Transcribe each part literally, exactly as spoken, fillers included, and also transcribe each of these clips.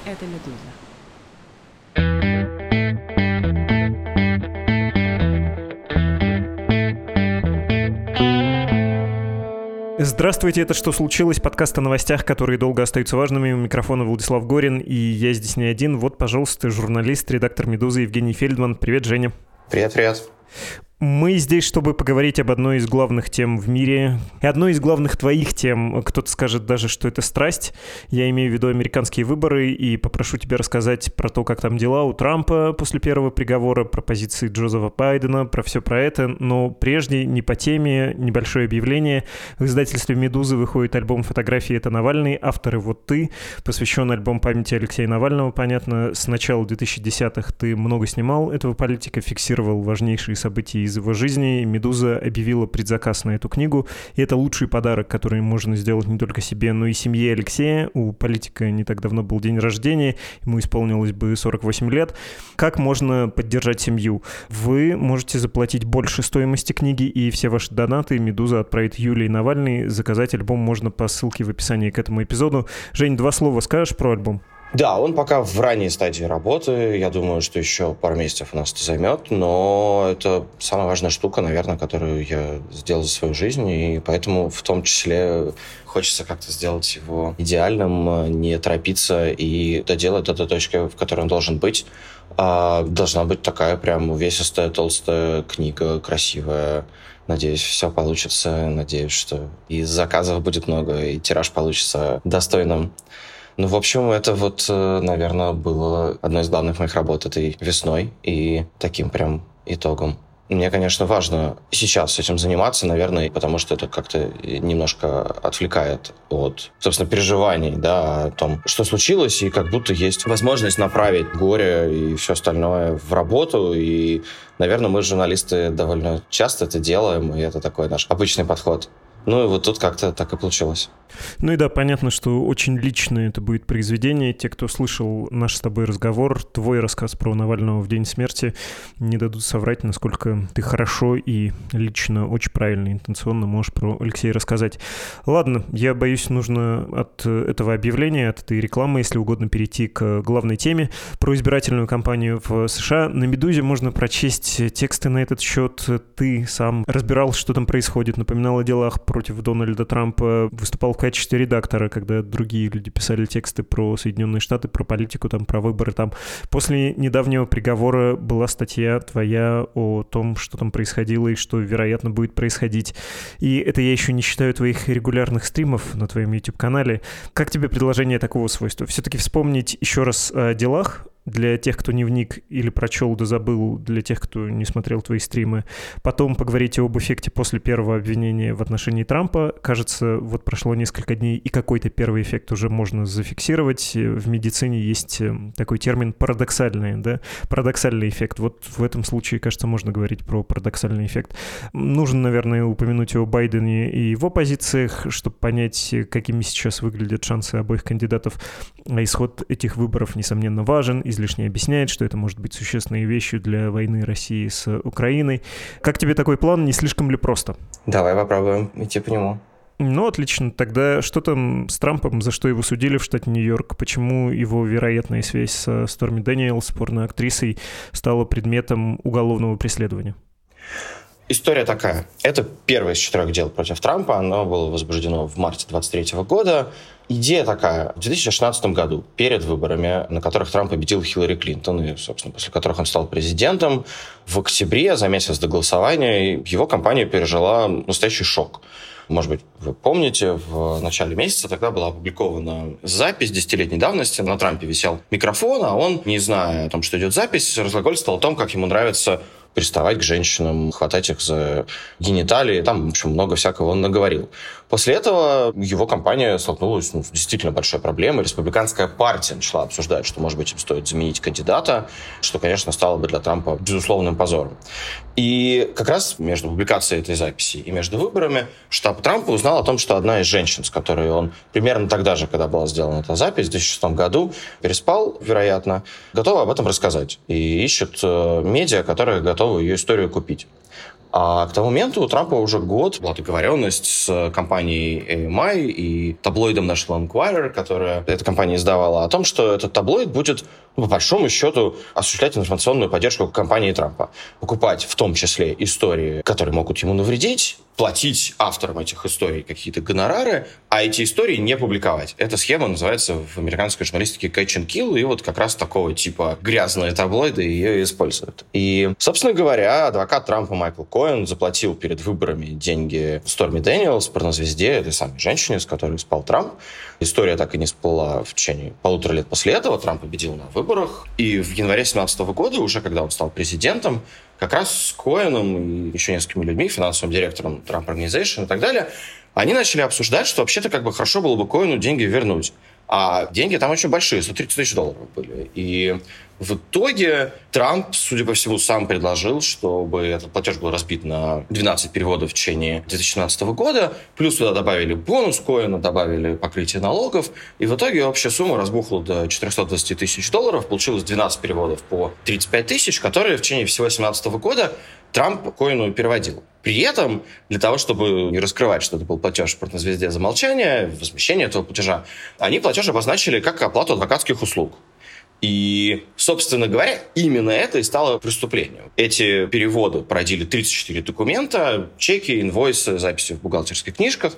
Это «Медуза». Здравствуйте, это «Что случилось?» Подкаст о новостях, которые долго остаются важными. У микрофона Владислав Горин, и я здесь не один. Вот, пожалуйста, журналист, редактор «Медузы» Евгений Фельдман. Привет, Женя. Привет-привет. Мы здесь, чтобы поговорить об одной из главных тем в мире. И одной из главных твоих тем, кто-то скажет даже, что это страсть. Я имею в виду американские выборы, и попрошу тебя рассказать про то, как там дела у Трампа после первого приговора, про позиции Джозефа Байдена, про все про это. Но прежде, не по теме, небольшое объявление. В издательстве «Медузы» выходит альбом фотографий «Это Навальный», авторы «Вот ты», посвящен альбом памяти Алексея Навального, понятно. С начала двухтысячных десятых ты много снимал этого политика, фиксировал важнейшие события из его жизни. «Медуза» объявила предзаказ на эту книгу, и это лучший подарок, который можно сделать не только себе, но и семье Алексея. У политика не так давно был день рождения, ему исполнилось бы сорок восемь лет. Как можно поддержать семью? Вы можете заплатить больше стоимости книги, и все ваши донаты «Медуза» отправит Юлии Навальной. Заказать альбом можно по ссылке в описании к этому эпизоду. Жень, два слова скажешь про альбом? Да, он пока в ранней стадии работы. Я думаю, что еще пару месяцев у нас это займет, но это самая важная штука, наверное, которую я сделал за свою жизнь, и поэтому в том числе хочется как-то сделать его идеальным, не торопиться и доделать до той точки, в которой он должен быть. А должна быть такая прям увесистая, толстая книга, красивая. Надеюсь, все получится. Надеюсь, что и заказов будет много, и тираж получится достойным. Ну, в общем, это вот, наверное, было одной из главных моих работ этой весной и таким прям итогом. Мне, конечно, важно сейчас этим заниматься, наверное, потому что это как-то немножко отвлекает от, собственно, переживаний, да, о том, что случилось, и как будто есть возможность направить горе и все остальное в работу. И, наверное, мы, журналисты, довольно часто это делаем, и это такой наш обычный подход. Ну и вот тут как-то так и получилось. Ну и да, понятно, что очень личное это будет произведение. Те, кто слышал наш с тобой разговор, твой рассказ про Навального в день смерти, не дадут соврать, насколько ты хорошо и лично, очень правильно, интенционно можешь про Алексея рассказать. Ладно, я боюсь, нужно от этого объявления, от этой рекламы, если угодно, перейти к главной теме про избирательную кампанию в США. На «Медузе» можно прочесть тексты на этот счет. Ты сам разбирал, что там происходит, напоминал о делах против Дональда Трампа, выступал в качестве редактора, когда другие люди писали тексты про Соединенные Штаты, про политику, там, про выборы. Там. После недавнего приговора была статья твоя о том, что там происходило и что, вероятно, будет происходить. И это я еще не считаю твоих регулярных стримов на твоем YouTube-канале. Как тебе предложение такого свойства? Все-таки вспомнить еще раз о делах, для тех, кто не вник или прочел да забыл, для тех, кто не смотрел твои стримы. Потом поговорить об эффекте после первого обвинения в отношении Трампа. Кажется, вот прошло несколько дней, и какой-то первый эффект уже можно зафиксировать. В медицине есть такой термин «парадоксальный», да? Парадоксальный эффект. Вот в этом случае, кажется, можно говорить про парадоксальный эффект. Нужно, наверное, упомянуть о Байдене и его позициях, чтобы понять, какими сейчас выглядят шансы обоих кандидатов. А исход этих выборов, несомненно, важен. Излишне объясняет, что это может быть существенной вещью для войны России с Украиной. Как тебе такой план? Не слишком ли просто? Давай попробуем идти по нему. Ну, отлично. Тогда что там с Трампом? За что его судили в штате Нью-Йорк? Почему его вероятная связь со Сторми Дэниелс, порноактрисой, стала предметом уголовного преследования? История такая. Это первое из четырех дел против Трампа. Оно было возбуждено в марте двадцать третьего года. Идея такая. В две тысячи шестнадцатом году, перед выборами, на которых Трамп победил Хиллари Клинтон, и, собственно, после которых он стал президентом, в октябре, за месяц до голосования, его компания пережила настоящий шок. Может быть, вы помните, в начале месяца тогда была опубликована запись десятилетней давности. На Трампе висел микрофон, а он, не зная о том, что идет запись, разглагольствовал о том, как ему нравится приставать к женщинам, хватать их за гениталии. Там, в общем, много всякого он наговорил. После этого его компания столкнулась ну, с действительно большой проблемой. Республиканская партия начала обсуждать, что, может быть, им стоит заменить кандидата, что, конечно, стало бы для Трампа безусловным позором. И как раз между публикацией этой записи и между выборами штаб Трампа узнал о том, что одна из женщин, с которой он примерно тогда же, когда была сделана эта запись, в две тысячи шестом году, переспал, вероятно, готова об этом рассказать. И ищет медиа, которые готовы ее историю купить. А к тому моменту у Трампа уже год была договоренность с компанией эй эм ай и таблоидом National Enquirer, которая эта компания издавала, о том, что этот таблоид будет, ну, по большому счету, осуществлять информационную поддержку компании Трампа. Покупать в том числе истории, которые могут ему навредить, платить авторам этих историй какие-то гонорары, а эти истории не публиковать. Эта схема называется в американской журналистике catch and kill, и вот как раз такого типа грязные таблоиды ее используют. И, собственно говоря, адвокат Трампа Майкл Коэн заплатил перед выборами деньги Сторми Дэниелс, порнозвезде, этой самой женщине, с которой спал Трамп. История так и не всплыла в течение полутора лет после этого. Трамп победил на выборах. И в январе две тысячи семнадцатого года, уже когда он стал президентом, как раз с Коэном и еще несколькими людьми, финансовым директором Trump Organization и так далее, они начали обсуждать, что вообще-то как бы хорошо было бы Коэну деньги вернуть. А деньги там очень большие, сто тридцать тысяч долларов были. И в итоге Трамп, судя по всему, сам предложил, чтобы этот платеж был разбит на двенадцать переводов в течение две тысячи семнадцатого года. Плюс туда добавили бонус Коэна, добавили покрытие налогов. И в итоге общая сумма разбухла до четыреста двадцать тысяч долларов. Получилось двенадцать переводов по тридцать пять тысяч, которые в течение всего две тысячи семнадцатого года Трамп Коэну переводил. При этом, для того, чтобы не раскрывать, что это был платеж порнозвезде за молчание, возмещение этого платежа, они платеж обозначили как оплату адвокатских услуг. И, собственно говоря, именно это и стало преступлением. Эти переводы породили тридцать четыре документа, чеки, инвойсы, записи в бухгалтерских книжках.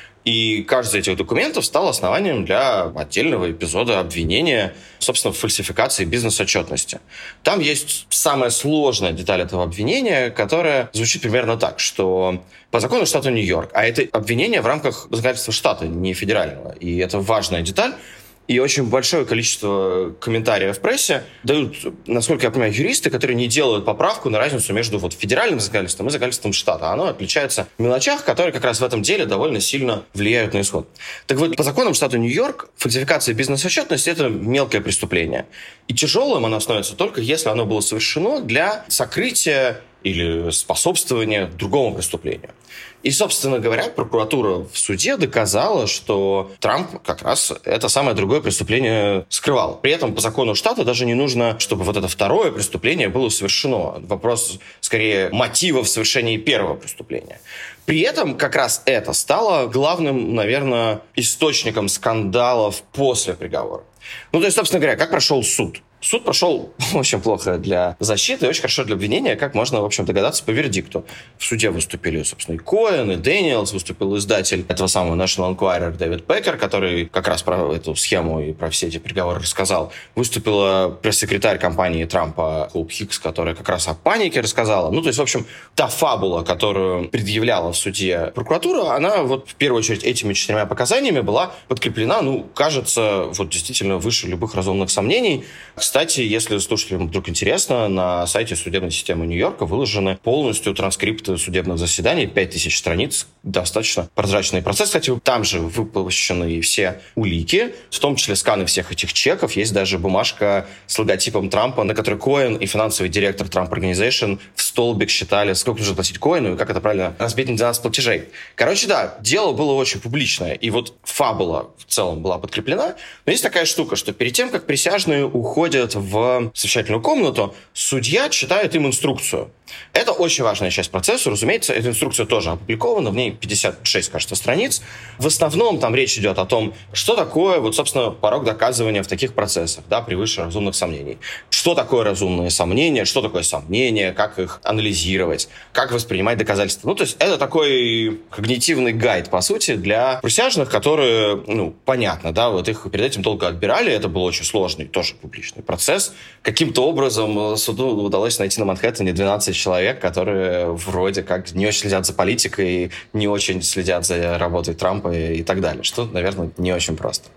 И каждый из этих документов стал основанием для отдельного эпизода обвинения, собственно, в фальсификации бизнес-отчетности. Там есть самая сложная деталь этого обвинения, которая звучит примерно так, что по закону штата Нью-Йорк, а это обвинение в рамках законодательства штата, не федерального, и это важная деталь, и очень большое количество комментариев в прессе дают, насколько я понимаю, юристы, которые не делают поправку на разницу между вот федеральным законодательством и законодательством штата. Оно отличается в мелочах, которые как раз в этом деле довольно сильно влияют на исход. Так вот, по законам штата Нью-Йорк фальсификация бизнес-отчетности – это мелкое преступление. И тяжелым оно становится только если оно было совершено для сокрытия или способствования другому преступлению. И, собственно говоря, прокуратура в суде доказала, что Трамп как раз это самое другое преступление скрывал. При этом по закону штата даже не нужно, чтобы вот это второе преступление было совершено. Вопрос, скорее, мотива в совершении первого преступления. При этом как раз это стало главным, наверное, источником скандалов после приговора. Ну, то есть, собственно говоря, как прошел суд? Суд прошел очень плохо для защиты и очень хорошо для обвинения, как можно, в общем, догадаться по вердикту. В суде выступили, собственно, и Коэн, и Дэниелс, выступил издатель этого самого National Enquirer Дэвид Пекер, который как раз про эту схему и про все эти переговоры рассказал. Выступила пресс-секретарь компании Трампа Хоуп Хикс, которая как раз о панике рассказала. Ну, то есть, в общем, та фабула, которую предъявляла в суде прокуратура, она вот в первую очередь этими четырьмя показаниями была подкреплена, ну, кажется, вот действительно выше любых разумных сомнений. Кстати, если слушателям вдруг интересно, на сайте судебной системы Нью-Йорка выложены полностью транскрипты судебных заседаний, пять тысяч страниц, достаточно прозрачный процесс. Кстати, там же выпущены все улики, в том числе сканы всех этих чеков. Есть даже бумажка с логотипом Трампа, на которой Коэн и финансовый директор Trump Organization в столбик считали, сколько нужно платить Коэну и как это правильно разбить на двенадцать платежей. Короче, да, дело было очень публичное, и вот фабула в целом была подкреплена. Но есть такая штука, что перед тем, как присяжные уходят в совещательную комнату, судья читает им инструкцию. Это очень важная часть процесса. Разумеется, эта инструкция тоже опубликована, в ней пятьдесят шесть, кажется, страниц. В основном там речь идет о том, что такое, вот, собственно, порог доказывания в таких процессах, да, превыше разумных сомнений. Что такое разумные сомнения, что такое сомнения, как их анализировать, как воспринимать доказательства. Ну, то есть это такой когнитивный гайд, по сути, для присяжных, которые, ну, понятно, да, вот их перед этим долго отбирали, это был очень сложный, тоже публичный процесс. Каким-то образом суду удалось найти на Манхэттене двенадцать человек, которые вроде как не очень следят за политикой, не очень следят за работой Трампа и так далее, что, наверное, не очень просто.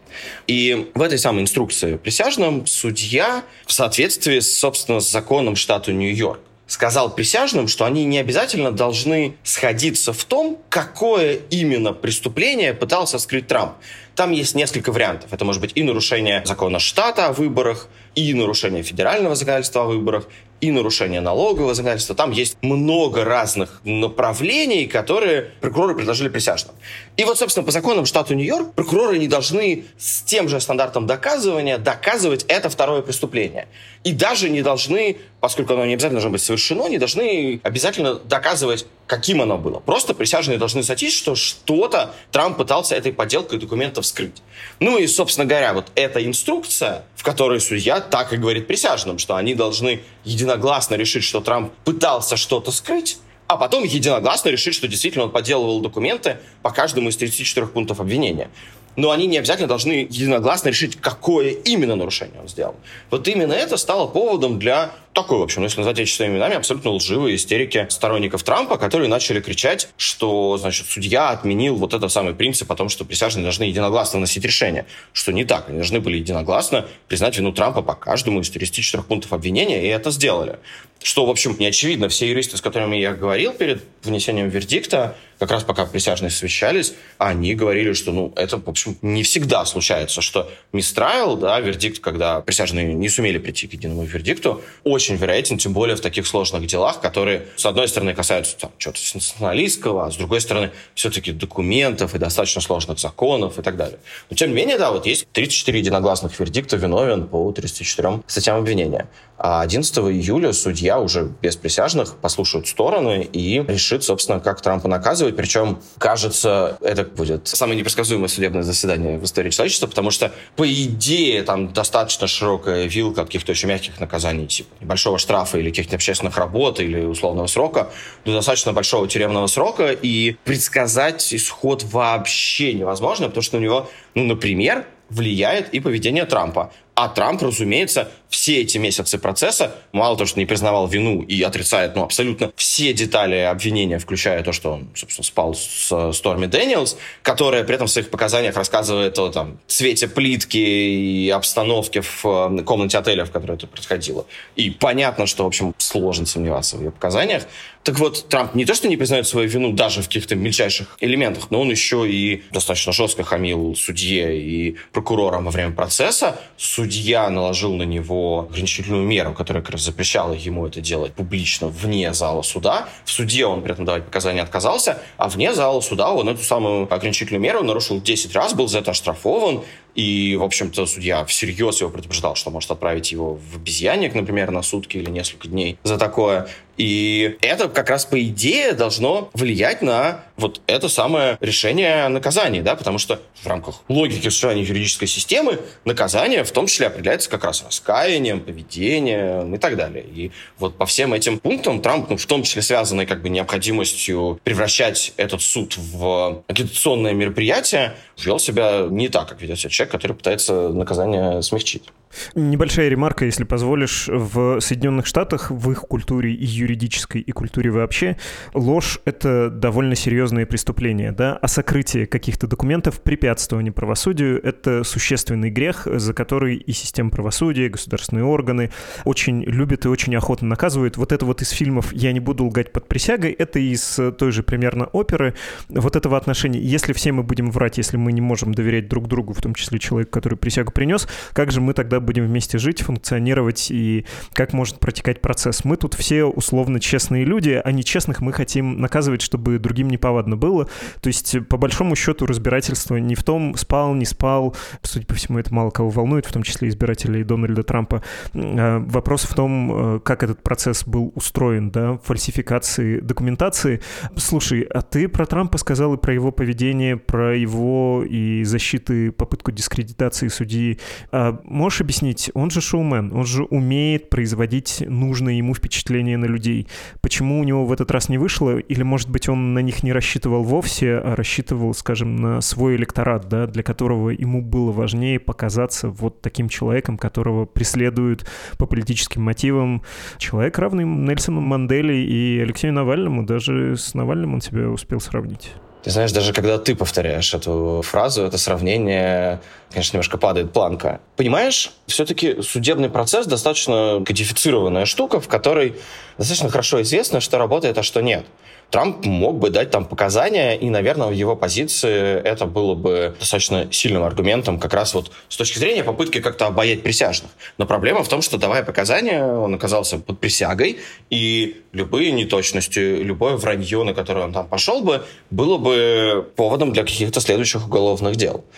И в этой самой инструкции присяжным судья в соответствии, собственно, с законом штата Нью-Йорк сказал присяжным, что они не обязательно должны сходиться в том, какое именно преступление пытался скрыть Трамп. Там есть несколько вариантов. Это может быть и нарушение закона штата о выборах, и нарушение федерального законодательства о выборах, и нарушение налогового законодательства. Там есть много разных направлений, которые прокуроры предложили присяжным. И вот, собственно, по законам штата Нью-Йорк прокуроры не должны с тем же стандартом доказывания доказывать это второе преступление. И даже не должны, поскольку оно не обязательно должно быть совершено, не должны обязательно доказывать каким оно было. Просто присяжные должны сойтись, что что-то Трамп пытался этой подделкой документов скрыть. Ну и, собственно говоря, вот эта инструкция, в которой судья так и говорит присяжным, что они должны единогласно решить, что Трамп пытался что-то скрыть, а потом единогласно решить, что действительно он подделывал документы по каждому из тридцати четырёх пунктов обвинения. Но они не обязательно должны единогласно решить, какое именно нарушение он сделал. Вот именно это стало поводом для такой, в общем, ну, если назвать вещи своими именами, абсолютно лживой истерики сторонников Трампа, которые начали кричать, что, значит, судья отменил вот этот самый принцип о том, что присяжные должны единогласно выносить решение. Что не так. Они должны были единогласно признать вину Трампа по каждому из тридцати четырёх пунктов обвинения, и это сделали. Что, в общем, не очевидно. Все юристы, с которыми я говорил перед вынесением вердикта, как раз пока присяжные совещались, они говорили, что, ну, это, в общем, не всегда случается, что мистрайл, да, вердикт, когда присяжные не сумели прийти к единому вердикту, очень вероятен, тем более в таких сложных делах, которые, с одной стороны, касаются там, чего-то сенсационалистского, а с другой стороны, все-таки документов и достаточно сложных законов и так далее. Но, тем не менее, да, вот есть тридцать четыре единогласных вердикта, виновен по тридцати четырем статьям обвинения. А одиннадцатого июля судья уже без присяжных послушает стороны и решит, собственно, как Трампа наказывать. Причем, кажется, это будет самое непредсказуемое судебное заседание в истории человечества, потому что, по идее, там достаточно широкая вилка каких-то очень мягких наказаний, типа небольшого штрафа или каких-то общественных работ или условного срока, до достаточно большого тюремного срока, и предсказать исход вообще невозможно, потому что у него, ну, например, влияет и поведение Трампа. А Трамп, разумеется, все эти месяцы процесса, мало того, что не признавал вину и отрицает, ну, абсолютно все детали обвинения, включая то, что он, собственно, спал с Сторми Дэниелс, которая при этом в своих показаниях рассказывает о там, цвете плитки и обстановке в комнате отеля, в которой это происходило. И понятно, что, в общем, сложно сомневаться в ее показаниях. Так вот, Трамп не то, что не признает свою вину даже в каких-то мельчайших элементах, но он еще и достаточно жестко хамил судье и прокурорам во время процесса. Судья наложил на него ограничительную меру, которая как раз запрещала ему это делать публично вне зала суда. В суде он при этом давать показания отказался, а вне зала суда он эту самую ограничительную меру нарушил десять раз, был за это оштрафован. И, в общем-то, судья всерьез его предупреждал, что может отправить его в обезьянник, например, на сутки или несколько дней за такое. И это как раз, по идее, должно влиять на вот это самое решение о наказании, да, потому что в рамках логики существования юридической системы наказание в том числе определяется как раз раскаянием, поведением и так далее. И вот по всем этим пунктам Трамп, ну, в том числе связанный как бы необходимостью превращать этот суд в агитационное мероприятие, вел себя не так, как ведет себя человек, который пытается наказание смягчить. Небольшая ремарка, если позволишь. В Соединенных Штатах, в их культуре и юридической, и культуре вообще, ложь — это довольно серьезное преступление, да? А сокрытие каких-то документов, препятствование правосудию — это существенный грех, за который и система правосудия, и государственные органы очень любят и очень охотно наказывают. Вот это вот из фильмов «Я не буду лгать под присягой», это из той же примерно оперы, вот этого отношения. Если все мы будем врать, если мы не можем доверять друг другу, в том числе человеку, который присягу принес, как же мы тогда будем вместе жить, функционировать, и как может протекать процесс? Мы тут все условно честные люди, а нечестных мы хотим наказывать, чтобы другим неповадно было. То есть, по большому счету, разбирательство не в том, спал, не спал. Судя по всему, это мало кого волнует, в том числе избирателей Дональда Трампа. Вопрос в том, как этот процесс был устроен, да, фальсификации документации. Слушай, а ты про Трампа сказал и про его поведение, про его и защиты, попытку дискредитации судьи. А можешь объяснить, он же шоумен, он же умеет производить нужное ему впечатление на людей. Почему у него в этот раз не вышло? Или, может быть, он на них не рассчитывал вовсе, а рассчитывал, скажем, на свой электорат, да, для которого ему было важнее показаться вот таким человеком, которого преследуют по политическим мотивам. Человек, равный Нельсону Манделе и Алексею Навальному. Даже с Навальным он себя успел сравнить. Ты знаешь, даже когда ты повторяешь эту фразу, это сравнение, конечно, немножко падает планка. Понимаешь, все-таки судебный процесс достаточно кодифицированная штука, в которой достаточно хорошо известно, что работает, а что нет. Трамп мог бы дать там показания, и, наверное, в его позиции это было бы достаточно сильным аргументом как раз вот с точки зрения попытки как-то обаять присяжных. Но проблема в том, что, давая показания, он оказался под присягой, и любые неточности, любое вранье, на которое он там пошел бы, было бы поводом для каких-то следующих уголовных дел.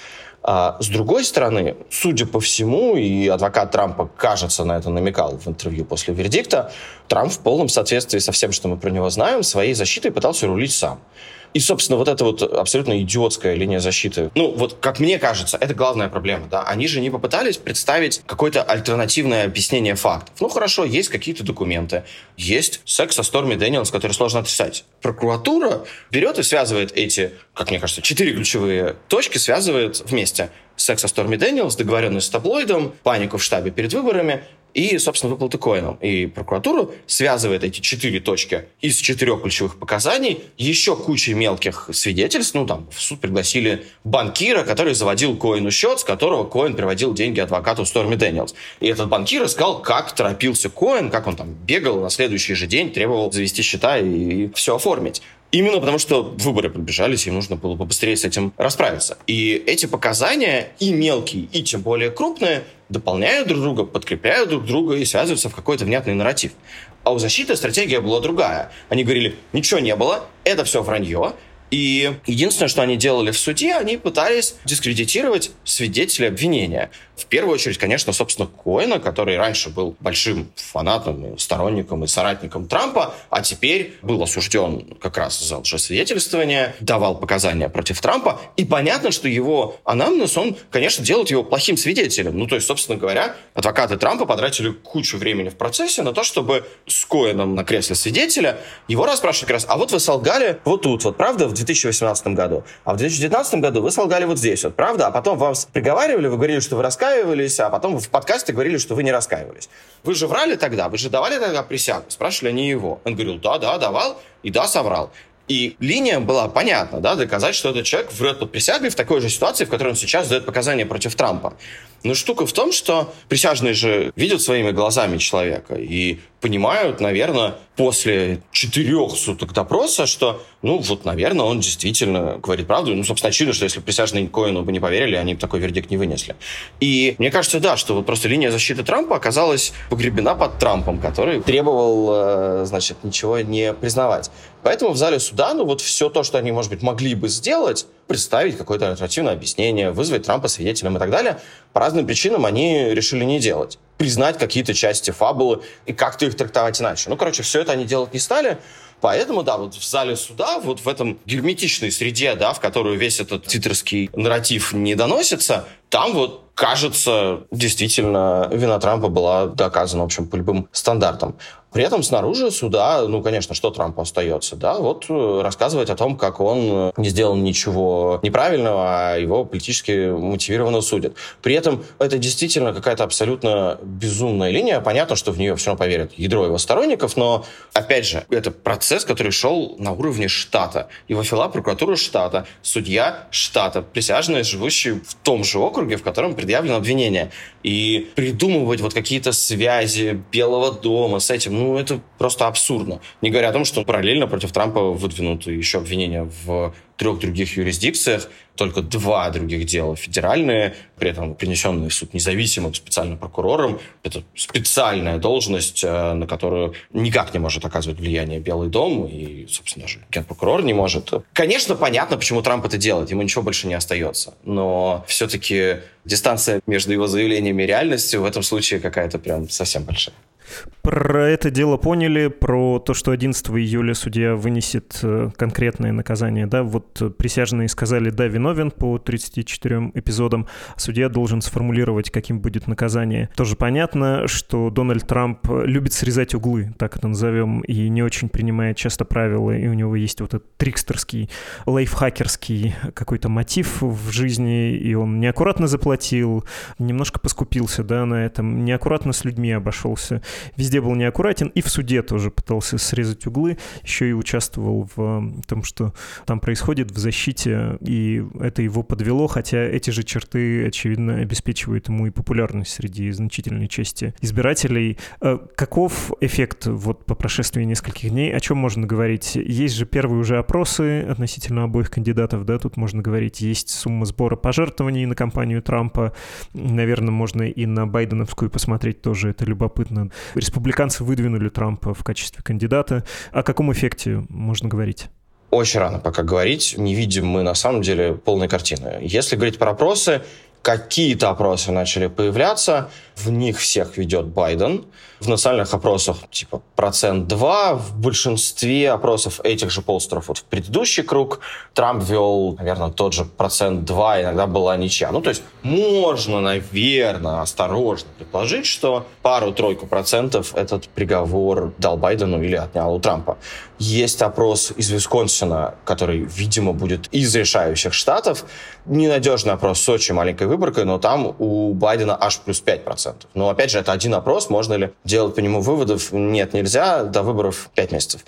А с другой стороны, судя по всему, и адвокат Трампа, кажется, на это намекал в интервью после вердикта, Трамп в полном соответствии со всем, что мы про него знаем, своей защитой пытался рулить сам. И, собственно, вот эта вот абсолютно идиотская линия защиты, ну, вот, как мне кажется, это главная проблема, да. Они же не попытались представить какое-то альтернативное объяснение фактов. Ну, хорошо, есть какие-то документы, есть секс со Сторми Дэниелс, который сложно отрицать. Прокуратура берет и связывает эти, как мне кажется, четыре ключевые точки, связывает вместе. Секс со Сторми Дэниелс, договоренность с таблоидом, панику в штабе перед выборами и, собственно, выплаты Коэном. И прокуратура связывает эти четыре точки из четырех ключевых показаний еще кучей мелких свидетельств. Ну, там, в суд пригласили банкира, который заводил Коэну счет, с которого Коэн переводил деньги адвокату Сторми Дэниелс. И этот банкир сказал, как торопился Коэн, как он там бегал на следующий же день, требовал завести счета и все оформить. Именно потому, что выборы приближались, им нужно было побыстрее с этим расправиться. И эти показания, и мелкие, и тем более крупные, дополняют друг друга, подкрепляют друг друга и связываются в какой-то внятный нарратив. А у защиты стратегия была другая. Они говорили, ничего не было, это все вранье. И единственное, что они делали в суде, они пытались дискредитировать свидетелей обвинения. В первую очередь, конечно, собственно, Коэна, который раньше был большим фанатом, сторонником и соратником Трампа, а теперь был осужден как раз за лжесвидетельствование, давал показания против Трампа. И понятно, что его анамнез, он, конечно, делает его плохим свидетелем. Ну, то есть, собственно говоря, адвокаты Трампа потратили кучу времени в процессе на то, чтобы с Коэном на кресле свидетеля его расспрашивать как раз, а вот вы солгали вот тут, вот правда, в две тысячи восемнадцатом году, а в две тысячи девятнадцатом году вы солгали вот здесь, вот правда, а потом вам приговаривали, вы говорили, что вы раскаивались, а потом в подкасте говорили, что вы не раскаивались. Вы же врали тогда, вы же давали тогда присягу? Спрашивали они его. Он говорил, да, да, давал, и да, соврал. И линия была понятна, да, доказать, что этот человек врет под присягой в такой же ситуации, в которой он сейчас дает показания против Трампа. Но штука в том, что присяжные же видят своими глазами человека и понимают, наверное, после четырех суток допроса, что, ну, вот, наверное, он действительно говорит правду. Ну, собственно, очевидно, что если присяжные Коэну бы не поверили, они бы такой вердикт не вынесли. И мне кажется, да, что вот просто линия защиты Трампа оказалась погребена под Трампом, который требовал, значит, ничего не признавать. Поэтому в зале суда, ну, вот все то, что они, может быть, могли бы сделать, представить какое-то альтернативное объяснение, вызвать Трампа свидетелем и так далее, по разным причинам они решили не делать. Признать какие-то части фабулы и как-то их трактовать иначе. Ну, короче, все это они делать не стали. Поэтому, да, вот в зале суда, вот в этом герметичной среде, да, в которую весь этот твиттерский нарратив не доносится, там вот, кажется, действительно вина Трампа была доказана, в общем, по любым стандартам. При этом снаружи суда, ну, конечно, что Трампу остается, да, вот рассказывать о том, как он не сделал ничего неправильного, а его политически мотивированно судят. При этом это действительно какая-то абсолютно безумная линия. Понятно, что в нее все равно поверят ядро его сторонников, но, опять же, это процесс, который шел на уровне штата. Его вела прокуратура штата, судья штата, присяжные, живущие в том же округе, в котором предъявлено обвинение. И придумывать вот какие-то связи Белого дома с этим, ну, это просто абсурдно. Не говоря о том, что параллельно против Трампа выдвинуты еще обвинения в трех других юрисдикциях, только два других дела федеральные, при этом принесенные в суд независимым специальным прокурором. Это специальная должность, на которую никак не может оказывать влияние Белый дом, и, собственно, даже генпрокурор не может. Конечно, понятно, почему Трамп это делает, ему ничего больше не остается. Но все-таки дистанция между его заявлениями и реальностью в этом случае какая-то прям совсем большая. Про это дело поняли, про то, что одиннадцатого июля судья вынесет конкретное наказание, да, вот присяжные сказали, да, виновен по тридцати четырем эпизодам, судья должен сформулировать, каким будет наказание. Тоже понятно, что Дональд Трамп любит срезать углы, так это назовем, и не очень принимает часто правила, и у него есть вот этот трикстерский, лайфхакерский какой-то мотив в жизни, и он неаккуратно заплатил, немножко поскупился, да, на этом, неаккуратно с людьми обошелся. Везде был неаккуратен, и в суде тоже пытался срезать углы, еще и участвовал в том, что там происходит в защите, и это его подвело, хотя эти же черты, очевидно, обеспечивают ему и популярность среди значительной части избирателей. Каков эффект вот по прошествии нескольких дней? О чем можно говорить? Есть же первые уже опросы относительно обоих кандидатов, да, тут можно говорить, есть сумма сбора пожертвований на кампанию Трампа, наверное, можно и на байденовскую посмотреть тоже, это любопытно. Республиканцы выдвинули Трампа в качестве кандидата. О каком эффекте можно говорить? очень рано пока говорить. Не видим мы на самом деле полной картины. Если говорить про опросы, какие-то опросы начали появляться, в них всех ведет Байден. В национальных опросах типа процент два, в большинстве опросов этих же полстеров вот в предыдущий круг Трамп вел, наверное, тот же процент два, иногда была ничья. Ну, то есть можно, наверное, осторожно предположить, что пару-тройку процентов этот приговор дал Байдену или отнял у Трампа. Есть опрос из Висконсина, который, видимо, будет из решающих штатов. Ненадежный опрос с очень маленькой выборкой, но там у Байдена аж плюс пять процентов. Но, опять же, это один опрос, можно ли делать по нему выводов? Нет, нельзя, до выборов пять месяцев.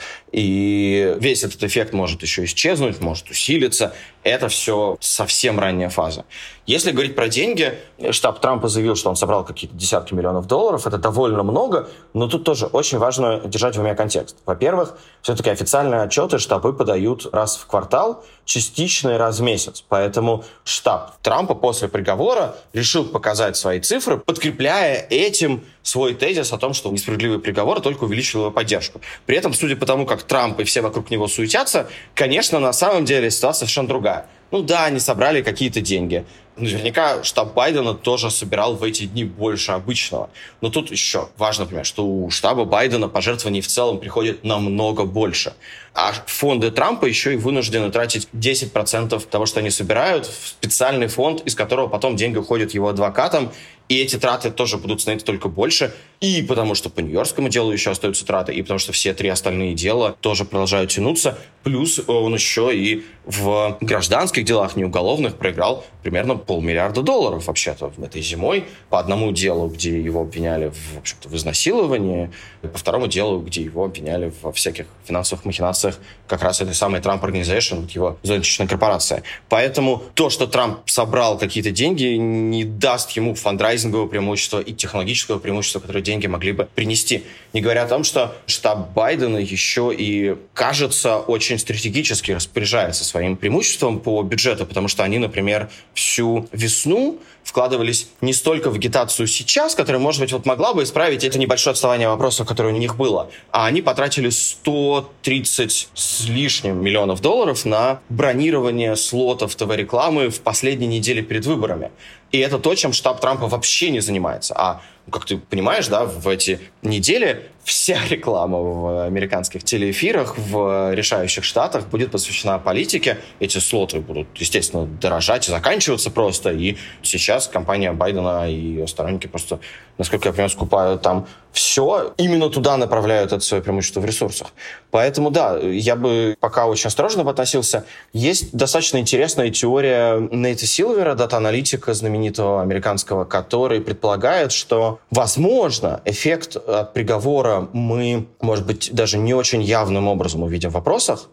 И весь этот эффект может еще исчезнуть, может усилиться. Это все совсем ранняя фаза. Если говорить про деньги, штаб Трампа заявил, что он собрал какие-то десятки миллионов долларов. Это довольно много, но тут тоже очень важно держать в уме контекст. Во-первых, все-таки официальные отчеты штабы подают раз в квартал, частичные раз в месяц. Поэтому штаб Трампа после приговора решил показать свои цифры, подкрепляя этим свой тезис о том, что несправедливый приговор только увеличил его поддержку. При этом, судя по тому, как Трамп и все вокруг него суетятся, конечно, на самом деле ситуация совершенно другая. Ну да, они собрали какие-то деньги. Наверняка штаб Байдена тоже собирал в эти дни больше обычного. Но тут еще важно понимать, что у штаба Байдена пожертвований в целом приходит намного больше. А фонды Трампа еще и вынуждены тратить десять процентов того, что они собирают, в специальный фонд, из которого потом деньги уходят его адвокатам. И эти траты тоже будут становиться только больше. И потому что по Нью-Йоркскому делу еще остаются траты, и потому что все три остальные дела тоже продолжают тянуться. Плюс он еще и в гражданских делах, не уголовных, проиграл примерно полмиллиарда долларов вообще-то этой зимой. По одному делу, где его обвиняли в, в общем-то, в изнасиловании, и по второму делу, где его обвиняли во всяких финансовых махинациях как раз этой самой Trump Organization, его зонтичная корпорация. Поэтому то, что Трамп собрал какие-то деньги, не даст ему фандрайзингового преимущества и технологического преимущества, которое деньги могли бы принести. Не говоря о том, что штаб Байдена еще и, кажется, очень стратегически распоряжается своим преимуществом по бюджету, потому что они, например, всю весну вкладывались не столько в агитацию сейчас, которая, может быть, вот могла бы исправить это небольшое отставание вопросов, которое у них было, а они потратили сто тридцать с лишним миллионов долларов на бронирование слотов ТВ-рекламы в последней неделе перед выборами. И это то, чем штаб Трампа вообще не занимается. А, как ты понимаешь, да, в эти недели вся реклама в американских телеэфирах в решающих штатах будет посвящена политике. Эти слоты будут, естественно, дорожать и заканчиваться просто. И сейчас компания Байдена и ее сторонники просто, насколько я понимаю, скупают там все. Именно туда направляют это свое преимущество в ресурсах. Поэтому, да, я бы пока очень осторожно бы относился. Есть достаточно интересная теория Нейта Силвера, дата-аналитика знаменитого американского, который предполагает, что, возможно, эффект от приговора мы, может быть, даже не очень явным образом увидим в вопросах,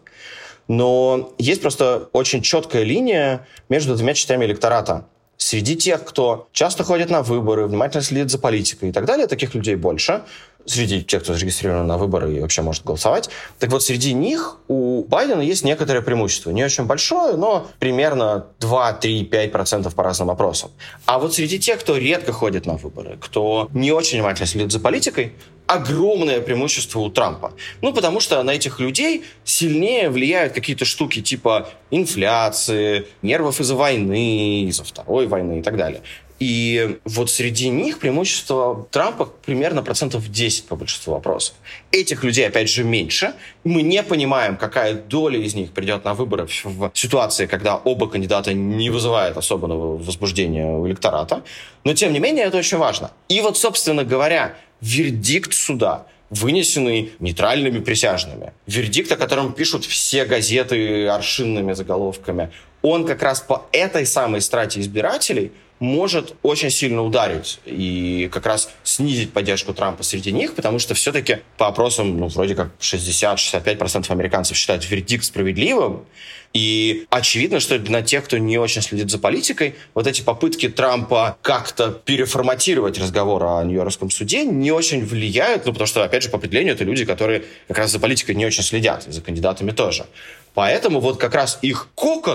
но есть просто очень четкая линия между двумя частями электората. Среди тех, кто часто ходит на выборы, внимательно следит за политикой и так далее, таких людей больше. Среди тех, кто зарегистрирован на выборы и вообще может голосовать. Так вот, среди них у Байдена есть некоторое преимущество. Не очень большое, но примерно два, три, пять процентов по разным опросам. А вот среди тех, кто редко ходит на выборы, кто не очень внимательно следит за политикой, огромное преимущество у Трампа. Ну, потому что на этих людей сильнее влияют какие-то штуки типа инфляции, нервов из-за войны, из-за второй войны и так далее. И вот среди них преимущество Трампа примерно процентов десять по большинству вопросов. Этих людей, опять же, меньше. Мы не понимаем, какая доля из них придет на выборы в ситуации, когда оба кандидата не вызывают особенного возбуждения у электората. Но, тем не менее, это очень важно. И вот, собственно говоря, вердикт суда, вынесенный нейтральными присяжными, вердикт, о котором пишут все газеты аршинными заголовками, он как раз по этой самой страте избирателей может очень сильно ударить и как раз снизить поддержку Трампа среди них, потому что все-таки по опросам, ну, вроде как шестьдесят - шестьдесят пять процентов американцев считают вердикт справедливым. И очевидно, что для тех, кто не очень следит за политикой, вот эти попытки Трампа как-то переформатировать разговор о Нью-Йоркском суде не очень влияют, ну, потому что, опять же, по определению, это люди, которые как раз за политикой не очень следят, и за кандидатами тоже. Поэтому вот как раз их кокон,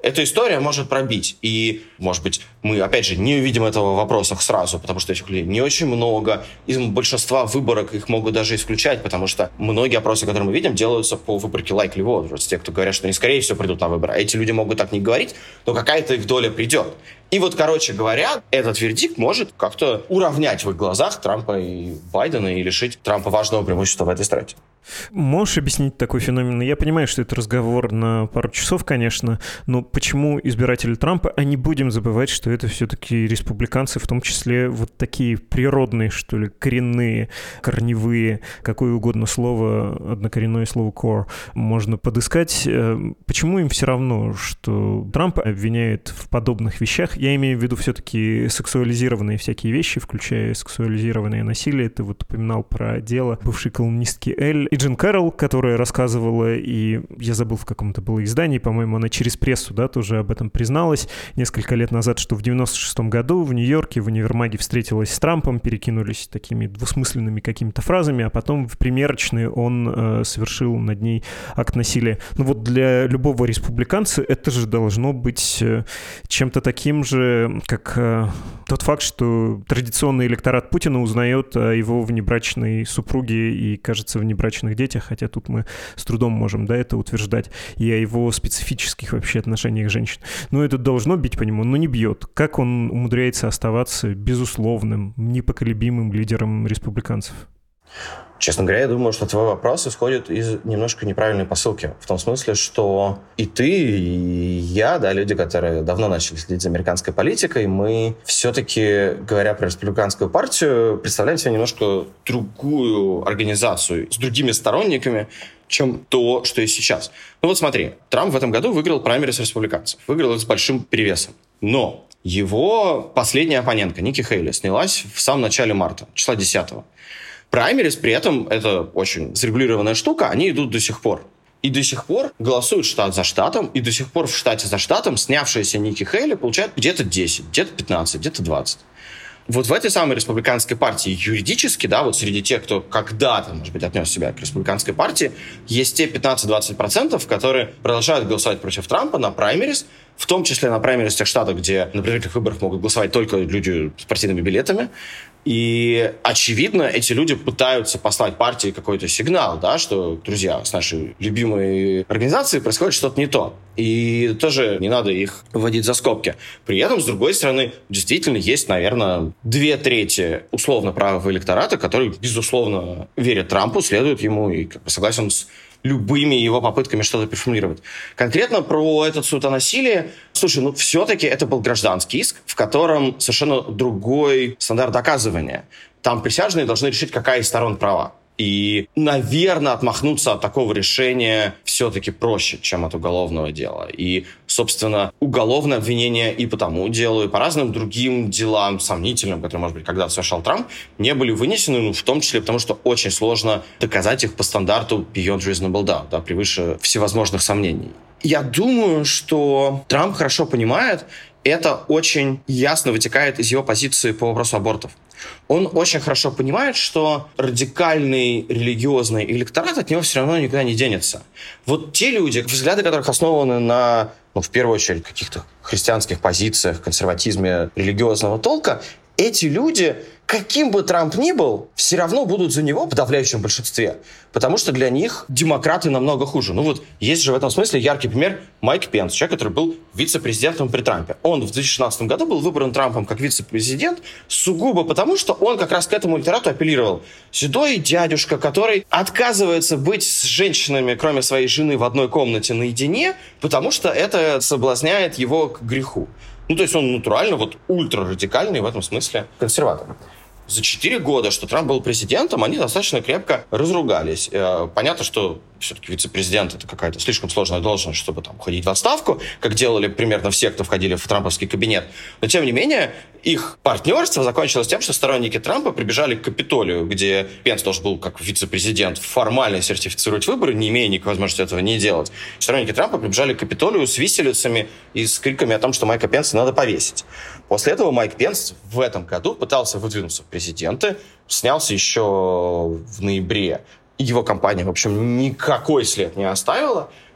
эта история может пробить. И, может быть, мы, опять же, не увидим этого в вопросах сразу, потому что этих людей не очень много. Из большинства выборок их могут даже исключать, потому что многие опросы, которые мы видим, делаются по выборке likely voters. Те, кто говорят, что они, скорее всего, придут на выборы. А эти люди могут так не говорить, но какая-то их доля придет. И вот, короче говоря, этот вердикт может как-то уравнять в их глазах Трампа и Байдена и лишить Трампа важного преимущества в этой страте. Можешь объяснить такой феномен? Я понимаю, что это разговор на пару часов, конечно, но почему избиратели Трампа, а не будем забывать, что это все-таки республиканцы, в том числе вот такие природные, что ли, коренные, корневые, какое угодно слово, однокоренное слово core можно подыскать. Почему им все равно, что Трампа обвиняют в подобных вещах? Я имею в виду все-таки сексуализированные всякие вещи, включая сексуализированное насилие. Ты вот упоминал про дело бывшей колумнистки Эль и Джин Кэрролл, которая рассказывала, и я забыл, в каком-то было издании, по-моему, она через прессу, да, тоже об этом призналась несколько лет назад, что в девяносто шестом году в Нью-Йорке в универмаге встретилась с Трампом, перекинулись такими двусмысленными какими-то фразами, а потом в примерочной он э, совершил над ней акт насилия. Ну вот для любого республиканца это же должно быть э, чем-то таким же, как э, тот факт, что традиционный электорат Путина узнает о его внебрачной супруге и, кажется, внебрачной детях, хотя тут мы с трудом можем, да, это утверждать, и о его специфических вообще отношениях женщин. Но это должно бить по нему, но не бьет. Как он умудряется оставаться безусловным, непоколебимым лидером республиканцев? Честно говоря, я думаю, что твой вопрос исходит из немножко неправильной посылки. В том смысле, что и ты, и я, да, люди, которые давно начали следить за американской политикой, мы все-таки, говоря про республиканскую партию, представляем себе немножко другую организацию с другими сторонниками, чем то, что есть сейчас. Ну вот смотри, Трамп в этом году выиграл праймерис республиканцев. Выиграл их с большим перевесом. Но его последняя оппонентка, Ники Хейли, снялась в самом начале марта, числа десятого. Праймерис при этом, это очень зарегулированная штука, они идут до сих пор. И до сих пор голосуют штат за штатом, и до сих пор в штате за штатом снявшаяся Ники Хейли получает где-то десять, где-то пятнадцать, где-то двадцать. Вот в этой самой республиканской партии юридически, да, вот среди тех, кто когда-то, может быть, отнес себя к республиканской партии, есть те пятнадцать-двадцать процентов, которые продолжают голосовать против Трампа на праймерис, в том числе на праймерис тех штатов, где на предварительных выборах могут голосовать только люди с партийными билетами. И, очевидно, эти люди пытаются послать партии какой-то сигнал, да, что, друзья, с нашей любимой организацией происходит что-то не то. И тоже не надо их вводить за скобки. При этом, с другой стороны, действительно есть, наверное, две трети условно правого электората, которые, безусловно, верят Трампу, следуют ему и как бы согласен с любыми его попытками что-то переформулировать. Конкретно про этот суд о насилии. Слушай, ну все-таки это был гражданский иск, в котором совершенно другой стандарт доказывания. Там присяжные должны решить, какая из сторон права. И, наверное, отмахнуться от такого решения все-таки проще, чем от уголовного дела. И, собственно, уголовное обвинение и по тому делу, и по разным другим делам сомнительным, которые, может быть, когда-то совершал Трамп, не были вынесены, ну, в том числе потому, что очень сложно доказать их по стандарту beyond reasonable doubt, да, превыше всевозможных сомнений. Я думаю, что Трамп хорошо понимает, это очень ясно вытекает из его позиции по вопросу абортов. Он очень хорошо понимает, что радикальный религиозный электорат от него все равно никуда не денется. Вот те люди, взгляды которых основаны на, ну, в первую очередь, каких-то христианских позициях, консерватизме религиозного толка, эти люди, каким бы Трамп ни был, все равно будут за него в подавляющем большинстве. Потому что для них демократы намного хуже. Ну вот, есть же в этом смысле яркий пример Майк Пенс, человек, который был вице-президентом при Трампе. Он в две тысячи шестнадцатом году был выбран Трампом как вице-президент сугубо потому, что он как раз к этому электорату апеллировал. Седой дядюшка, который отказывается быть с женщинами, кроме своей жены, в одной комнате наедине, потому что это соблазняет его к греху. Ну, то есть он натурально вот ультрарадикальный в этом смысле консерватор. За четыре года, что Трамп был президентом, они достаточно крепко разругались. Понятно, что все-таки вице-президент — это какая-то слишком сложная должность, чтобы там уходить в отставку, как делали примерно все, кто входили в трамповский кабинет. Но, тем не менее, их партнерство закончилось тем, что сторонники Трампа прибежали к Капитолию, где Пенс должен был, как вице-президент, формально сертифицировать выборы, не имея никакой возможности этого не делать. Сторонники Трампа прибежали к Капитолию с виселицами и с криками о том, что Майка Пенса надо повесить. После этого Майк Пенс в этом году пытался выдвинуться в президенты, снялся еще в ноябре. Его компания, в общем, никакой след не оставила.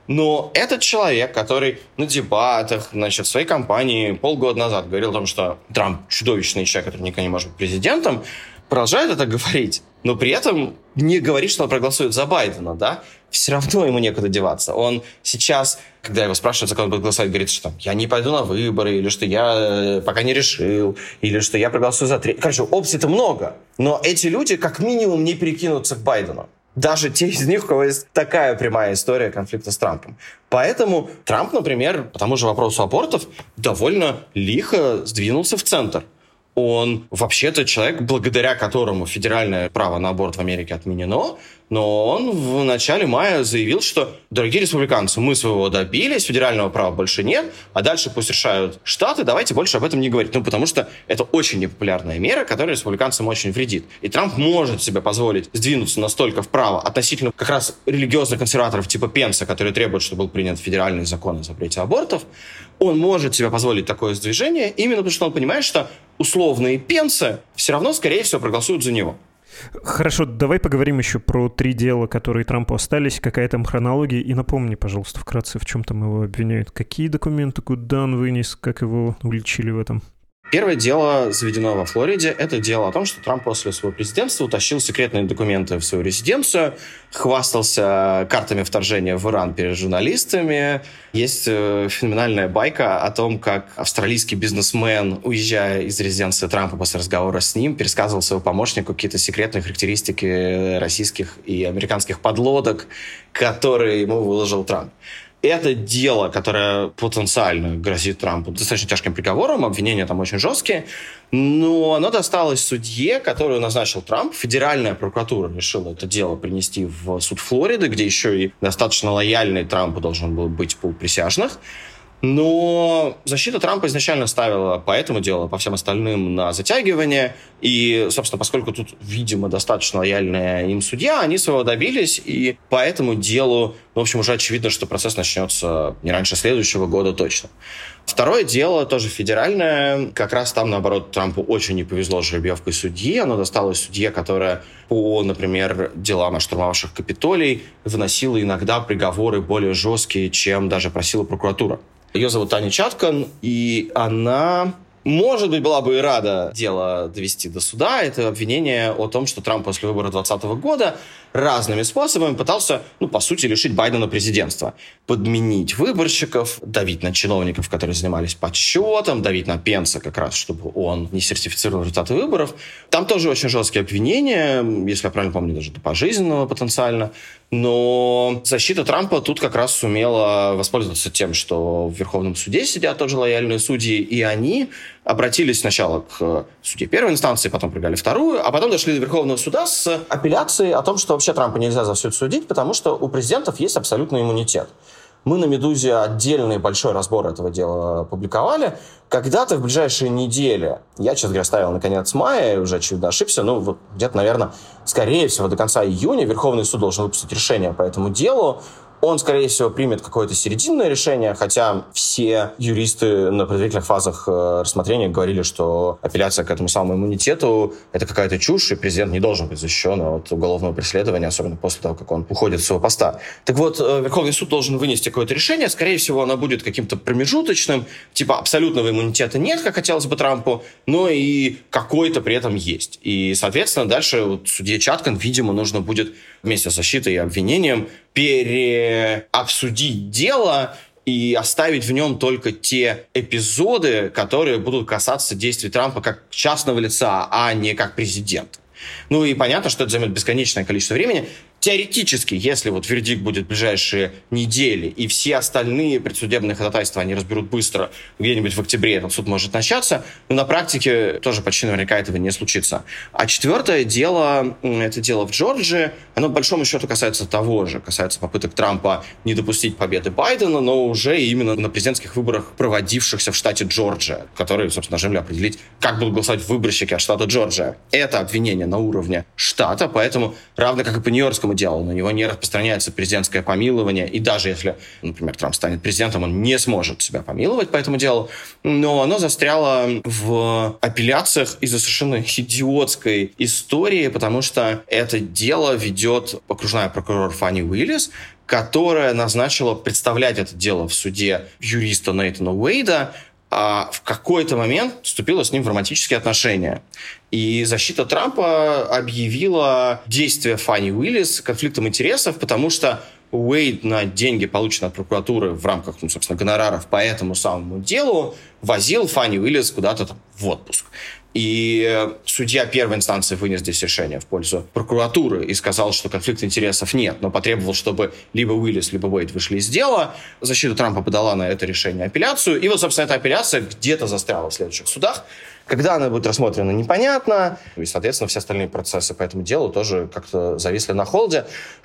Но этот человек, который на дебатах, значит, в своей кампании полгода назад говорил о том, что Трамп чудовищный человек, который никогда не может быть президентом, продолжает это говорить, но при этом не говорит, что он проголосует за Байдена, да? Все равно ему некуда деваться. Он сейчас, когда его спрашивают, за кого он будет голосовать, говорит, что я не пойду на выборы, или что я пока не решил, или что я проголосую за третий. Короче, опций-то много, но эти люди как минимум не перекинутся к Байдену. Даже те из них, у кого есть такая прямая история конфликта с Трампом. Поэтому Трамп, например, по тому же вопросу абортов довольно лихо сдвинулся в центр. Он вообще-то человек, благодаря которому федеральное право на аборт в Америке отменено, но он в начале мая заявил, что, дорогие республиканцы, мы своего добились, федерального права больше нет, а дальше пусть решают штаты, давайте больше об этом не говорить. Ну, потому что это очень непопулярная мера, которая республиканцам очень вредит. И Трамп может себе позволить сдвинуться настолько вправо относительно как раз религиозных консерваторов типа Пенса, которые требуют, чтобы был принят федеральный закон о запрете абортов. Он может себе позволить такое сдвижение именно потому, что он понимает, что условные Пенсы все равно, скорее всего, проголосуют за него. Хорошо, давай поговорим еще про три дела, которые Трампу остались, какая там хронология, и напомни, пожалуйста, вкратце, в чем там его обвиняют, какие документы, куда он вынес, как его уличили в этом. Первое дело заведено во Флориде. Это дело о том, что Трамп после своего президентства утащил секретные документы в свою резиденцию, хвастался картами вторжения в Иран перед журналистами. Есть феноменальная байка о том, как австралийский бизнесмен, уезжая из резиденции Трампа после разговора с ним, пересказывал своему помощнику какие-то секретные характеристики российских и американских подлодок, которые ему выложил Трамп. Это дело, которое потенциально грозит Трампу достаточно тяжким приговором, обвинения там очень жесткие, но оно досталось судье, которую назначил Трамп. Федеральная прокуратура решила это дело принести в суд Флориды, где еще и достаточно лояльный Трампу должен был быть пул присяжных. Но защита Трампа изначально ставила по этому делу, по всем остальным на затягивание. И, собственно, поскольку тут, видимо, достаточно лояльная им судья, они своего добились. И по этому делу, в общем, уже очевидно, что процесс начнется не раньше следующего года точно. Второе дело, тоже федеральное. Как раз там, наоборот, Трампу очень не повезло с жеребьевкой судьи. Оно досталось судье, которая по, например, делам о штурмовавших Капитолий выносила иногда приговоры более жесткие, чем даже просила прокуратура. Ее зовут Таня Чаткан, и она, может быть, была бы и рада дело довести до суда. Это обвинение о том, что Трамп после выборов двадцатого года разными способами пытался, ну, по сути, лишить Байдена президентства. Подменить выборщиков, давить на чиновников, которые занимались подсчетом, давить на Пенса как раз, чтобы он не сертифицировал результаты выборов. Там тоже очень жесткие обвинения, если я правильно помню, даже до пожизненного потенциально. Но защита Трампа тут как раз сумела воспользоваться тем, что в Верховном суде сидят тоже лояльные судьи, и они обратились сначала к суде первой инстанции, потом проиграли вторую, а потом дошли до Верховного суда с апелляцией о том, что вообще Трампа нельзя за все это судить, потому что у президентов есть абсолютный иммунитет. Мы на «Медузе» отдельный большой разбор этого дела публиковали. Когда-то в ближайшие недели, я, честно говоря, ставил на конец мая, уже очевидно ошибся, ну вот где-то, наверное, скорее всего, до конца июня Верховный суд должен выпустить решение по этому делу. Он, скорее всего, примет какое-то серединное решение, хотя все юристы на предварительных фазах рассмотрения говорили, что апелляция к этому самому иммунитету — это какая-то чушь, и президент не должен быть защищен от уголовного преследования, особенно после того, как он уходит с своего поста. Так вот, Верховный суд должен вынести какое-то решение, скорее всего, оно будет каким-то промежуточным, типа абсолютного иммунитета нет, как хотелось бы Трампу, но и какой-то при этом есть. И, соответственно, дальше вот судье Чаткан, видимо, нужно будет вместе с защитой и обвинением переобсудить дело и оставить в нем только те эпизоды, которые будут касаться действий Трампа как частного лица, а не как президента. Ну и понятно, что это займет бесконечное количество времени. Теоретически, если вот вердикт будет в ближайшие недели, и все остальные предсудебные ходатайства они разберут быстро, где-нибудь в октябре этот суд может начаться, но на практике тоже почти наверняка этого не случится. А четвертое дело, это дело в Джорджии, оно, по большому счету, касается того же, касается попыток Трампа не допустить победы Байдена, но уже именно на президентских выборах, проводившихся в штате Джорджия, которые, собственно, должны были определить, как будут голосовать выборщики от штата Джорджия. Это обвинение на уровне штата, поэтому, равно как и по нью-йоркскому делу, на него не распространяется президентское помилование, и даже если, например, Трамп станет президентом, он не сможет себя помиловать по этому делу, но оно застряло в апелляциях из-за совершенно идиотской истории, потому что это дело ведет окружная прокурор Фанни Уиллис, которая назначила представлять это дело в суде юриста Нейтана Уэйда, а в какой-то момент вступила с ним в романтические отношения. И защита Трампа объявила действия Фанни Уиллис конфликтом интересов, потому что Уэйд на деньги, полученные от прокуратуры в рамках, ну, собственно, гонораров по этому самому делу, возил Фанни Уиллис куда-то там в отпуск. И судья первой инстанции вынес здесь решение в пользу прокуратуры и сказал, что конфликта интересов нет, но потребовал, чтобы либо Уиллис, либо Уэйд вышли из дела. Защита Трампа подала на это решение апелляцию. И вот, собственно, эта апелляция где-то застряла в следующих судах. Когда она будет рассмотрена, непонятно. И, соответственно, все остальные процессы по этому делу тоже как-то зависли на холде.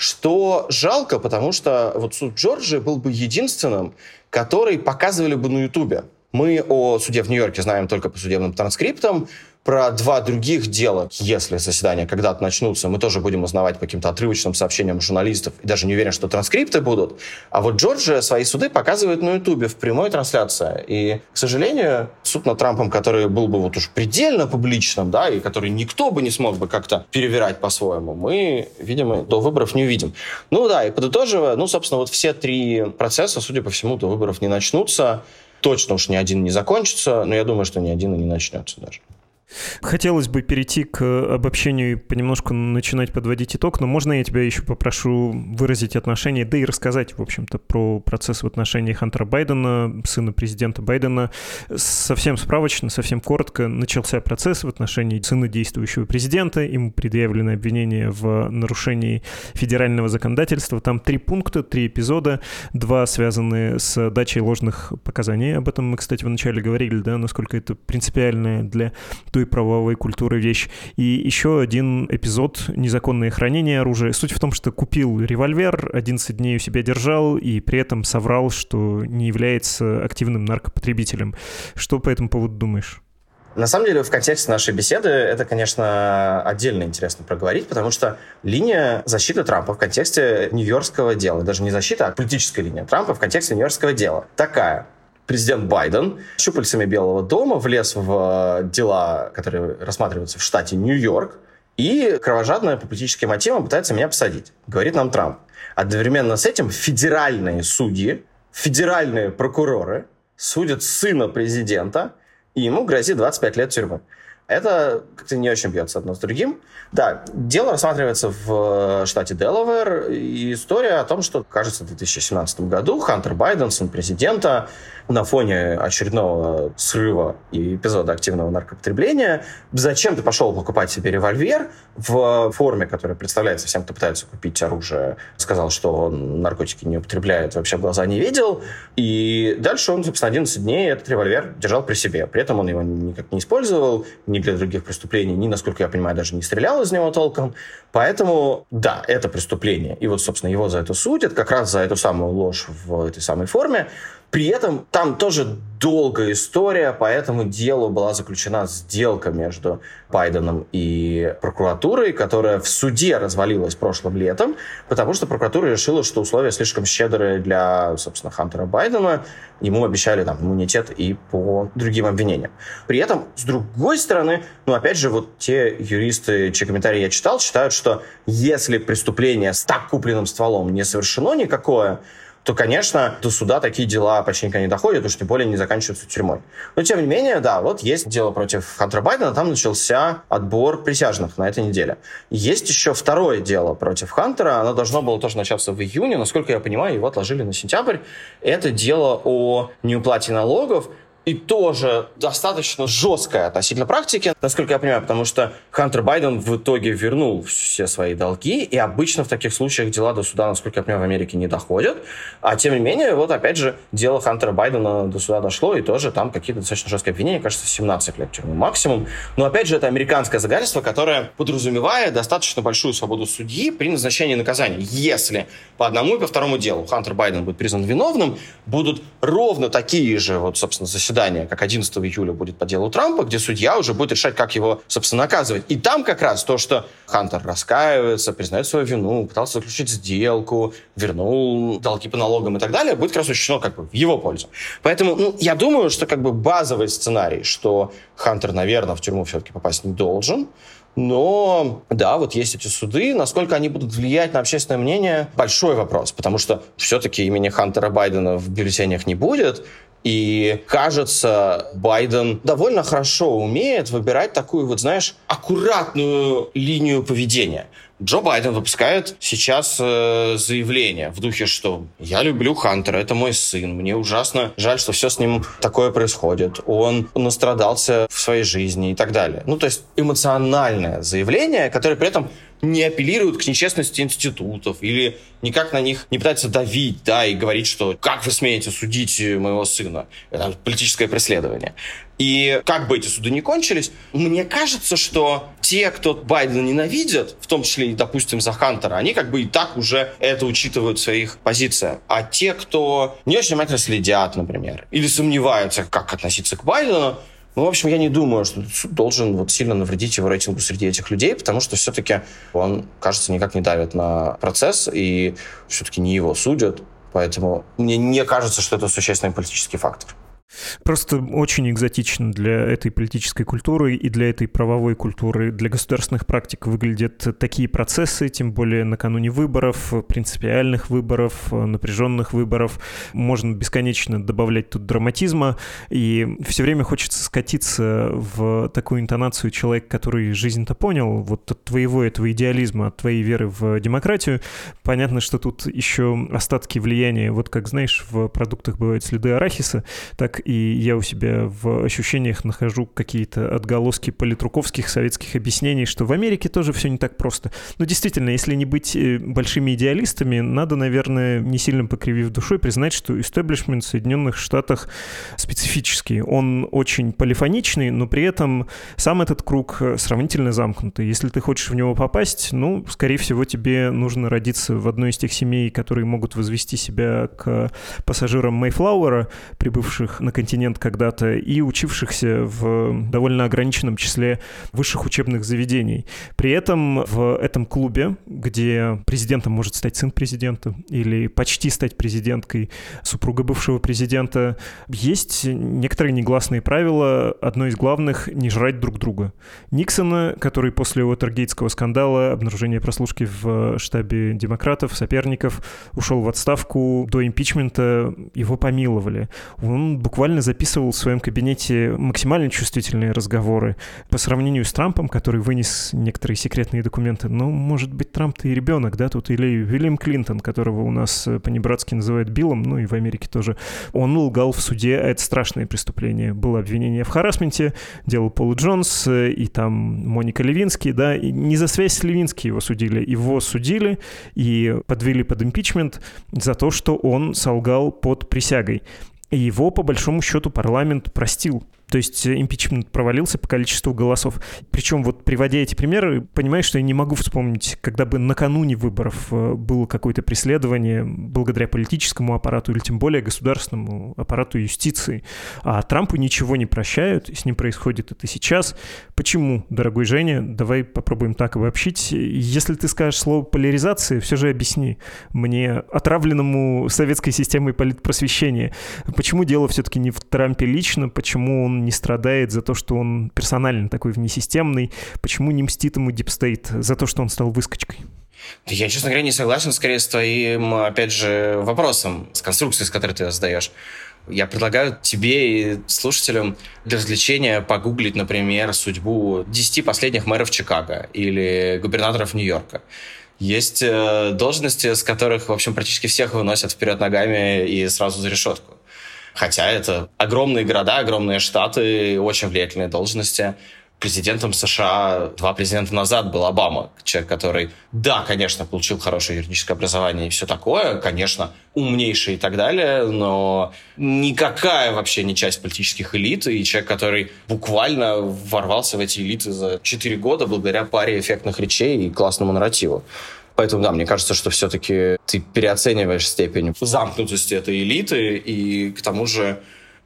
Что жалко, потому что вот суд Джорджии был бы единственным, который показывали бы на Ютубе. Мы о суде в Нью-Йорке знаем только по судебным транскриптам. Про два других дела, если заседания когда-то начнутся, мы тоже будем узнавать по каким-то отрывочным сообщениям журналистов. И даже не уверен, что транскрипты будут. А вот Джорджия свои суды показывает на Ютубе в прямой трансляции. И, к сожалению, суд над Трампом, который был бы вот уж предельно публичным, да, и который никто бы не смог бы как-то перевирать по-своему, мы, видимо, до выборов не увидим. Ну да, и подытоживая, ну, собственно, вот все три процесса, судя по всему, до выборов не начнутся. Точно уж ни один не закончится, но я думаю, что ни один и не начнется даже. Хотелось бы перейти к обобщению и понемножку начинать подводить итог, но можно я тебя еще попрошу выразить отношение, да и рассказать, в общем-то, про процесс в отношении Хантера Байдена, сына президента Байдена. Совсем справочно, совсем коротко, начался процесс в отношении сына действующего президента. Ему предъявлены обвинения в нарушении федерального законодательства. Там три пункта, три эпизода, два связаны с дачей ложных показаний. Об этом мы, кстати, вначале говорили, да, насколько это принципиальное для той правовой культуры вещь. И еще один эпизод — незаконное хранение оружия. Суть в том, что купил револьвер, одиннадцать дней у себя держал и при этом соврал, что не является активным наркопотребителем. Что по этому поводу думаешь? На самом деле, в контексте нашей беседы это, конечно, отдельно интересно проговорить, потому что линия защиты Трампа в контексте нью-йоркского дела, даже не защита, а политическая линия Трампа в контексте нью-йоркского дела такая. Президент Байден щупальцами Белого дома влез в дела, которые рассматриваются в штате Нью-Йорк, и кровожадно по политическим мотивам пытается меня посадить, говорит нам Трамп. Одновременно с этим федеральные судьи, федеральные прокуроры судят сына президента, и ему грозит двадцать пять лет тюрьмы. Это как-то не очень бьется одно с другим. Да, дело рассматривается в штате Делавэр. И история о том, что, кажется, в две тысячи семнадцатом году Хантер Байден, сын президента, на фоне очередного срыва и эпизода активного наркопотребления зачем-то пошел покупать себе револьвер в форме, которая представляется всем, кто пытается купить оружие. Сказал, что он наркотики не употребляет, вообще в глаза не видел. И дальше он, собственно, одиннадцать дней этот револьвер держал при себе. При этом он его никак не использовал, ни для других преступлений, ни, насколько я понимаю, даже не стрелял из него толком. Поэтому, да, это преступление. И вот, собственно, его за это судят, как раз за эту самую ложь в этой самой форме. При этом там тоже долгая история, по этому делу была заключена сделка между Байденом и прокуратурой, которая в суде развалилась прошлым летом, потому что прокуратура решила, что условия слишком щедрые для, собственно, Хантера Байдена. Ему обещали там иммунитет и по другим обвинениям. При этом, с другой стороны, ну, опять же, вот те юристы, чьи комментарии я читал, считают, что если преступление с так купленным стволом не совершено никакое, то, конечно, до суда такие дела почти никогда не доходят, уж тем более не заканчиваются тюрьмой. Но, тем не менее, да, вот есть дело против Хантера Байдена, там начался отбор присяжных на этой неделе. Есть еще второе дело против Хантера, оно должно было тоже начаться в июне, насколько я понимаю, его отложили на сентябрь. Это дело о неуплате налогов. И тоже достаточно жесткая относительно практики, насколько я понимаю, потому что Хантер Байден в итоге вернул все свои долги, и обычно в таких случаях дела до суда, насколько я понимаю, в Америке не доходят. А тем не менее, вот опять же, дело Хантера Байдена до суда дошло, и тоже там какие-то достаточно жесткие обвинения, кажется, семнадцать лет тюрьмы максимум. Но опять же, это американское законодательство, которое подразумевает достаточно большую свободу судьи при назначении наказания. Если по одному и по второму делу Хантер Байден будет признан виновным, будут ровно такие же, вот, собственно, заседания заседание, как одиннадцатого июля будет по делу Трампа, где судья уже будет решать, как его, собственно, наказывать. И там как раз то, что Хантер раскаивается, признает свою вину, пытался заключить сделку, вернул долги по налогам и так далее, будет как раз учтено как бы в его пользу. Поэтому, ну, я думаю, что как бы базовый сценарий, что Хантер, наверное, в тюрьму все-таки попасть не должен. Но, да, вот есть эти суды. Насколько они будут влиять на общественное мнение, большой вопрос. Потому что все-таки имени Хантера Байдена в бюллетенях не будет. И, кажется, Байден довольно хорошо умеет выбирать такую, вот, знаешь, аккуратную линию поведения. Джо Байден выпускает сейчас э, заявление в духе, что «я люблю Хантера, это мой сын, мне ужасно жаль, что все с ним такое происходит, он настрадался в своей жизни» и так далее. Ну, то есть эмоциональное заявление, которое при этом не апеллирует к нечестности институтов или никак на них не пытается давить, да, и говорить, что «как вы смеете судить моего сына?» Это политическое преследование. И как бы эти суды ни кончились, мне кажется, что те, кто Байдена ненавидят, в том числе и, допустим, за Хантера, они как бы и так уже это учитывают в своих позициях. А те, кто не очень внимательно следят, например, или сомневаются, как относиться к Байдену, ну, в общем, я не думаю, что суд должен вот сильно навредить его рейтингу среди этих людей, потому что все-таки он, кажется, никак не давит на процесс, и все-таки не его судят. Поэтому мне не кажется, что это существенный политический фактор. Просто очень экзотично для этой политической культуры и для этой правовой культуры, для государственных практик выглядят такие процессы, тем более накануне выборов, принципиальных выборов, напряженных выборов. Можно бесконечно добавлять тут драматизма, и все время хочется скатиться в такую интонацию человека, который жизнь-то понял, вот от твоего этого идеализма, от твоей веры в демократию. Понятно, что тут еще остатки влияния, вот как, знаешь, в продуктах бывают следы арахиса, так и я у себя в ощущениях нахожу какие-то отголоски политруковских советских объяснений, что в Америке тоже все не так просто. Но действительно, если не быть большими идеалистами, надо, наверное, не сильно покривив душой, признать, что истеблишмент в Соединенных Штатах специфический. Он очень полифоничный, но при этом сам этот круг сравнительно замкнутый. Если ты хочешь в него попасть, ну, скорее всего, тебе нужно родиться в одной из тех семей, которые могут возвести себя к пассажирам Мейфлауэра, прибывших на континент когда-то и учившихся в довольно ограниченном числе высших учебных заведений. При этом в этом клубе, где президентом может стать сын президента или почти стать президенткой супруга бывшего президента, есть некоторые негласные правила. Одно из главных — не жрать друг друга. Никсона, который после уотергейтского скандала, обнаружения прослушки в штабе демократов, соперников, ушел в отставку до импичмента, его помиловали. Он буквально записывал в своем кабинете максимально чувствительные разговоры. По сравнению с Трампом, который вынес некоторые секретные документы, ну, может быть, Трамп-то и ребенок, да, тут, или Уильям Клинтон, которого у нас по-небратски называют Биллом, ну и в Америке тоже, он лгал в суде, а это страшное преступление. Было обвинение в харассменте, делал Пол Джонс и там Моника Левински, да, и не за связь с Левински его судили, его судили и подвели под импичмент за то, что он солгал под присягой. И его, по большому счету, парламент простил. То есть импичмент провалился по количеству голосов. Причем вот приводя эти примеры, понимаешь, что я не могу вспомнить, когда бы накануне выборов было какое-то преследование благодаря политическому аппарату или тем более государственному аппарату юстиции. А Трампу ничего не прощают, и с ним происходит это сейчас. Почему, дорогой Женя? Давай попробуем так обобщить. Если ты скажешь слово «поляризация», все же объясни мне, отравленному советской системой политпросвещения, почему дело все-таки не в Трампе лично, почему он не страдает за то, что он персонально такой внесистемный, почему не мстит ему дипстейт за то, что он стал выскочкой? Я, честно говоря, не согласен скорее с твоим, опять же, вопросом, с конструкцией, с которой ты задаешь. Я предлагаю тебе и слушателям для развлечения погуглить, например, судьбу десяти последних мэров Чикаго или губернаторов Нью-Йорка. Есть э, должности, с которых, в общем, практически всех выносят вперед ногами и сразу за решетку. Хотя это огромные города, огромные штаты, очень влиятельные должности. Президентом США два президента назад был Обама, человек, который, да, конечно, получил хорошее юридическое образование и все такое, конечно, умнейший и так далее, но никакая вообще не часть политических элит, и человек, который буквально ворвался в эти элиты за четыре года благодаря паре эффектных речей и классному нарративу. Поэтому, да, мне кажется, что все-таки ты переоцениваешь степень замкнутости этой элиты, и к тому же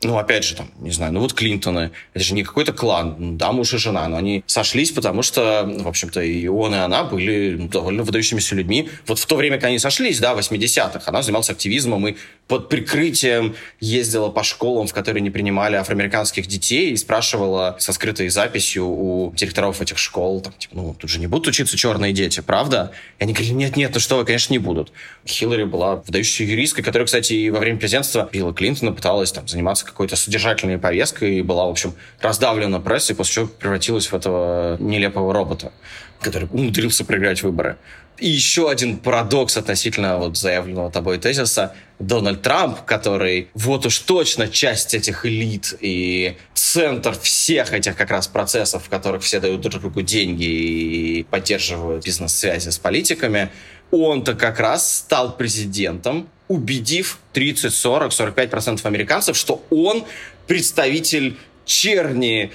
Ну, опять же, там, не знаю, ну вот Клинтоны, это же не какой-то клан, да, муж и жена, но они сошлись, потому что, в общем-то, и он, и она были довольно выдающимися людьми. Вот в то время, когда они сошлись, да, в восьмидесятых, она занималась активизмом и под прикрытием ездила по школам, в которые не принимали афроамериканских детей, и спрашивала со скрытой записью у директоров этих школ, там, типа, ну, тут же не будут учиться черные дети, правда? И они говорили, нет-нет, ну что вы, конечно, не будут. Хиллари была выдающейся юристкой, которая, кстати, и во время президентства Билла Клинтона пыталась там заниматься какой-то содержательной повесткой и была, в общем, раздавлена прессой, после чего превратилась в этого нелепого робота, который умудрился проиграть выборы. И еще один парадокс относительно вот заявленного тобой тезиса. Дональд Трамп, который вот уж точно часть этих элит и центр всех этих как раз процессов, в которых все дают друг другу деньги и поддерживают бизнес-связи с политиками, он-то как раз стал президентом, убедив тридцать, сорок, сорок пять процентов американцев, что он представитель черни,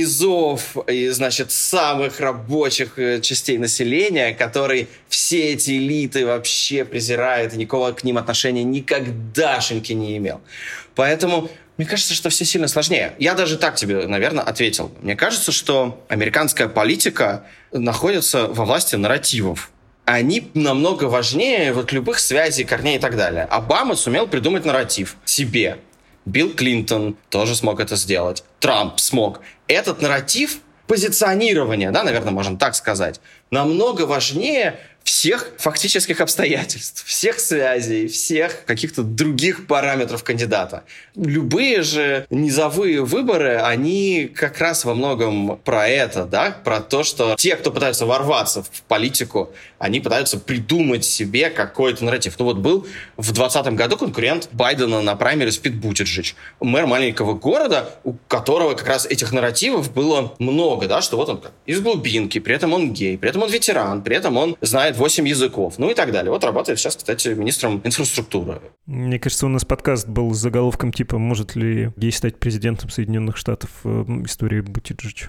низов и, значит, самых рабочих частей населения, которые все эти элиты вообще презирают и никакого к ним отношения никогдашеньки не имел. Поэтому мне кажется, что все сильно сложнее. Я даже так тебе, наверное, ответил. Мне кажется, что американская политика находится во власти нарративов. Они намного важнее вот любых связей, корней и так далее. Обама сумел придумать нарратив себе. Билл Клинтон тоже смог это сделать. Трамп смог. Этот нарратив позиционирования, да, наверное, можно так сказать, намного важнее всех фактических обстоятельств, всех связей, всех каких-то других параметров кандидата. Любые же низовые выборы, они как раз во многом про это, да, про то, что те, кто пытаются ворваться в политику, они пытаются придумать себе какой-то нарратив. Ну вот был в двадцатом году конкурент Байдена на праймерис Пит Бутиджедж, мэр маленького города, у которого как раз этих нарративов было много, да, что вот он из глубинки, при этом он гей, при этом он ветеран, при этом он знает восемь языков, ну и так далее. Вот работает сейчас, кстати, министром инфраструктуры. Мне кажется, у нас подкаст был с заголовком типа «Может ли гей стать президентом Соединенных Штатов?» Истории Бутиджедж.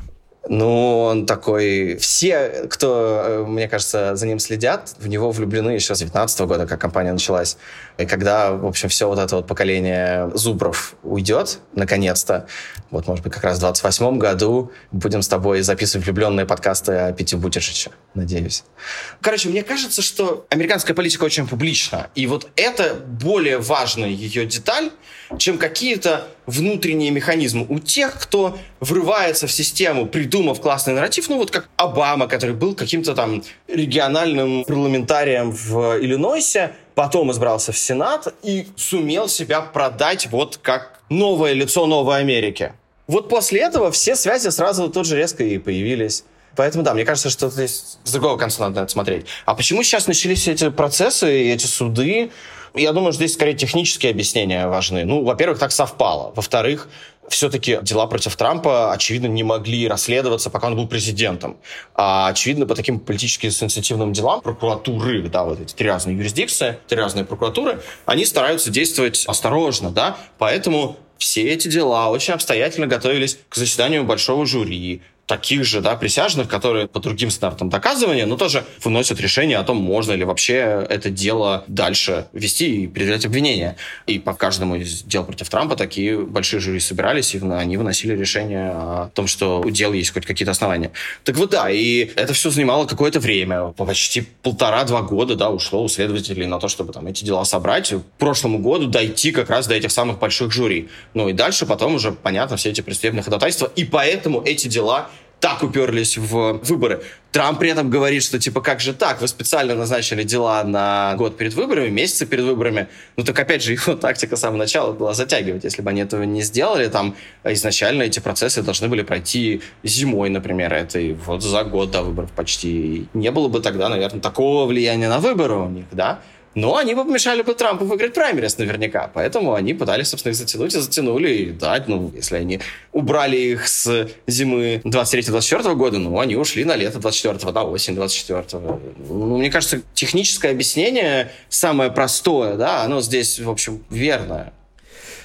Ну, он такой... Все, кто, мне кажется, за ним следят, в него влюблены еще с девятнадцатого года, как кампания началась. И когда, в общем, все вот это вот поколение зубров уйдет, наконец-то, вот, может быть, как раз в двадцать восьмом году будем с тобой записывать влюбленные подкасты о Пите Бутиджедже, надеюсь. Короче, мне кажется, что американская политика очень публична. И вот это более важная ее деталь, чем какие-то внутренние механизмы у тех, кто врывается в систему, придумав классный нарратив, ну вот как Обама, который был каким-то там региональным парламентарием в Иллинойсе, потом избрался в Сенат и сумел себя продать вот как новое лицо Новой Америки. Вот после этого все связи сразу тут же резко и появились. Поэтому, да, мне кажется, что здесь с другого конца надо на это смотреть. А почему сейчас начались эти процессы и эти суды? Я думаю, что здесь скорее технические объяснения важны. Ну, во-первых, так совпало. Во-вторых, все-таки дела против Трампа, очевидно, не могли расследоваться, пока он был президентом. А, очевидно, по таким политически сенситивным делам прокуратуры, да, вот эти три разные юрисдикции, три разные прокуратуры, они стараются действовать осторожно, да, поэтому все эти дела очень обстоятельно готовились к заседанию большого жюри, таких же, да, присяжных, которые по другим стандартам доказывания, но тоже выносят решение о том, можно ли вообще это дело дальше вести и предъявлять обвинения. И по каждому из дел против Трампа такие большие жюри собирались, и они выносили решение о том, что у дел есть хоть какие-то основания. Так вот, да, и это все занимало какое-то время, почти полтора-два года, да, ушло у следователей на то, чтобы там эти дела собрать, к прошлому году дойти как раз до этих самых больших жюри. Ну и дальше потом уже, понятно, все эти преступные ходатайства, и поэтому эти дела так уперлись в выборы. Трамп при этом говорит, что типа как же так, вы специально назначили дела на год перед выборами, месяцы перед выборами. Ну так опять же, его тактика с самого начала была затягивать. Если бы они этого не сделали, там изначально эти процессы должны были пройти зимой, например, это и вот за год до выборов почти. Не было бы тогда, наверное, такого влияния на выборы у них, да? Но они бы помешали бы Трампу выиграть праймерис наверняка. Поэтому они пытались, собственно, их затянуть и затянули. И да, ну, если они убрали их с зимы двадцать третьего - двадцать четвёртого года, ну, они ушли на лето двадцать четвёртого, на осень двадцать четвёртого. Ну, мне кажется, техническое объяснение самое простое, да, оно здесь, в общем, верное.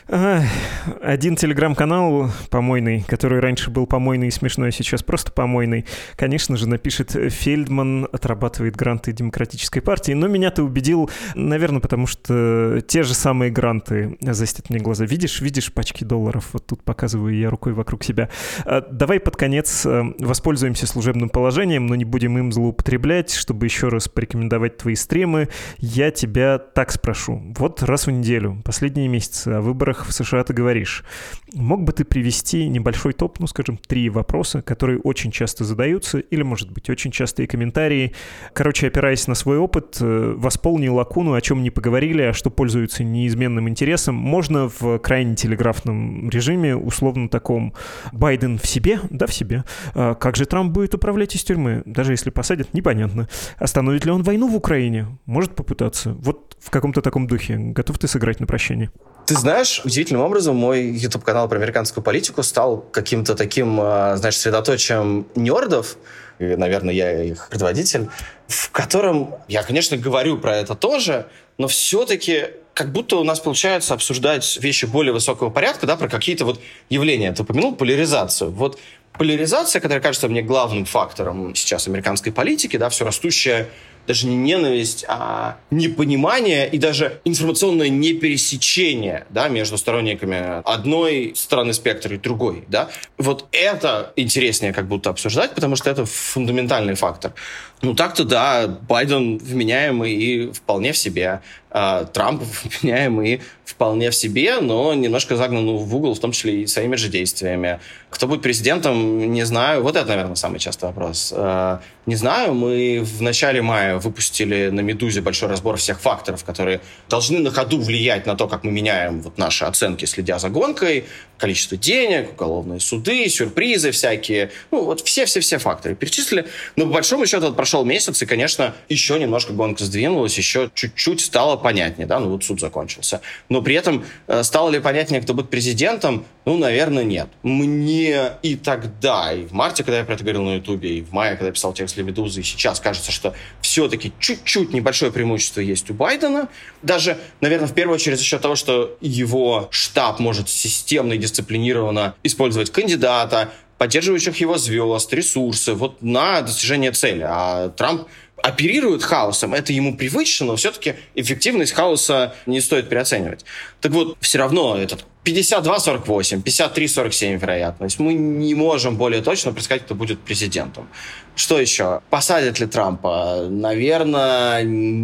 Один телеграм-канал помойный, который раньше был помойный и смешной, а сейчас просто помойный, конечно же, напишет: Фельдман отрабатывает гранты Демократической партии. Но меня ты убедил, наверное, потому что те же самые гранты застят мне глаза. Видишь, видишь пачки долларов? Вот тут показываю я рукой вокруг себя. Давай под конец воспользуемся служебным положением, но не будем им злоупотреблять, чтобы еще раз порекомендовать твои стримы. Я тебя так спрошу. Вот раз в неделю, последние месяцы, о выборах в США ты говоришь. Мог бы ты привести небольшой топ, ну, скажем, три вопроса, которые очень часто задаются, или, может быть, очень частые комментарии. Короче, опираясь на свой опыт, восполни лакуну, о чем не поговорили, а что пользуется неизменным интересом. Можно в крайне телеграфном режиме, условно таком: Байден в себе? Да, в себе. А как же Трамп будет управлять из тюрьмы? Даже если посадят, непонятно. Остановит ли он войну в Украине? Может попытаться. Вот в каком-то таком духе. Готов ты сыграть на прощание? Ты знаешь, удивительным образом мой YouTube-канал про американскую политику стал каким-то таким, знаешь, средоточием нердов, и, наверное, я их предводитель, в котором я, конечно, говорю про это тоже, но все-таки как будто у нас получается обсуждать вещи более высокого порядка, да, про какие-то вот явления. Ты упомянул поляризацию. Вот поляризация, которая кажется мне главным фактором сейчас американской политики, да, все растущая даже не ненависть, а непонимание и даже информационное непересечение, да, между сторонниками одной стороны спектра и другой. Да. Вот это интереснее как будто обсуждать, потому что это фундаментальный фактор. Ну так-то да, Байден вменяемый и вполне в себе. Трамп вменяемый и вполне в себе, но немножко загнан в угол, в том числе и своими же действиями. Кто будет президентом, не знаю. Вот это, наверное, самый частый вопрос. Не знаю, мы в начале мая выпустили на «Медузе» большой разбор всех факторов, которые должны на ходу влиять на то, как мы меняем вот наши оценки, следя за гонкой. Количество денег, уголовные суды, сюрпризы всякие. Ну, вот все-все-все факторы перечислили. Но по большому счету вот прошел месяц, и, конечно, еще немножко гонка сдвинулась, еще чуть-чуть стало понятнее, да, ну вот суд закончился. Но при этом стало ли понятнее, кто будет президентом? Ну, наверное, нет. Мне и тогда, и в марте, когда я про это говорил на Ютубе, и в мае, когда я писал текст для «Медузы», и сейчас кажется, что все-таки чуть-чуть небольшое преимущество есть у Байдена. Даже, наверное, в первую очередь за счет того, что его штаб может системно и дисциплинированно использовать кандидата, поддерживающих его звезд, ресурсы вот на достижение цели. А Трамп оперирует хаосом, это ему привычно, но все-таки эффективность хаоса не стоит переоценивать. Так вот, все равно этот пятьдесят два сорок восемь, пятьдесят три сорок семь вероятность. Мы не можем более точно предсказать, кто будет президентом. Что еще? Посадят ли Трампа? Наверное,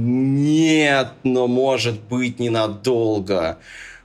нет, но может быть ненадолго.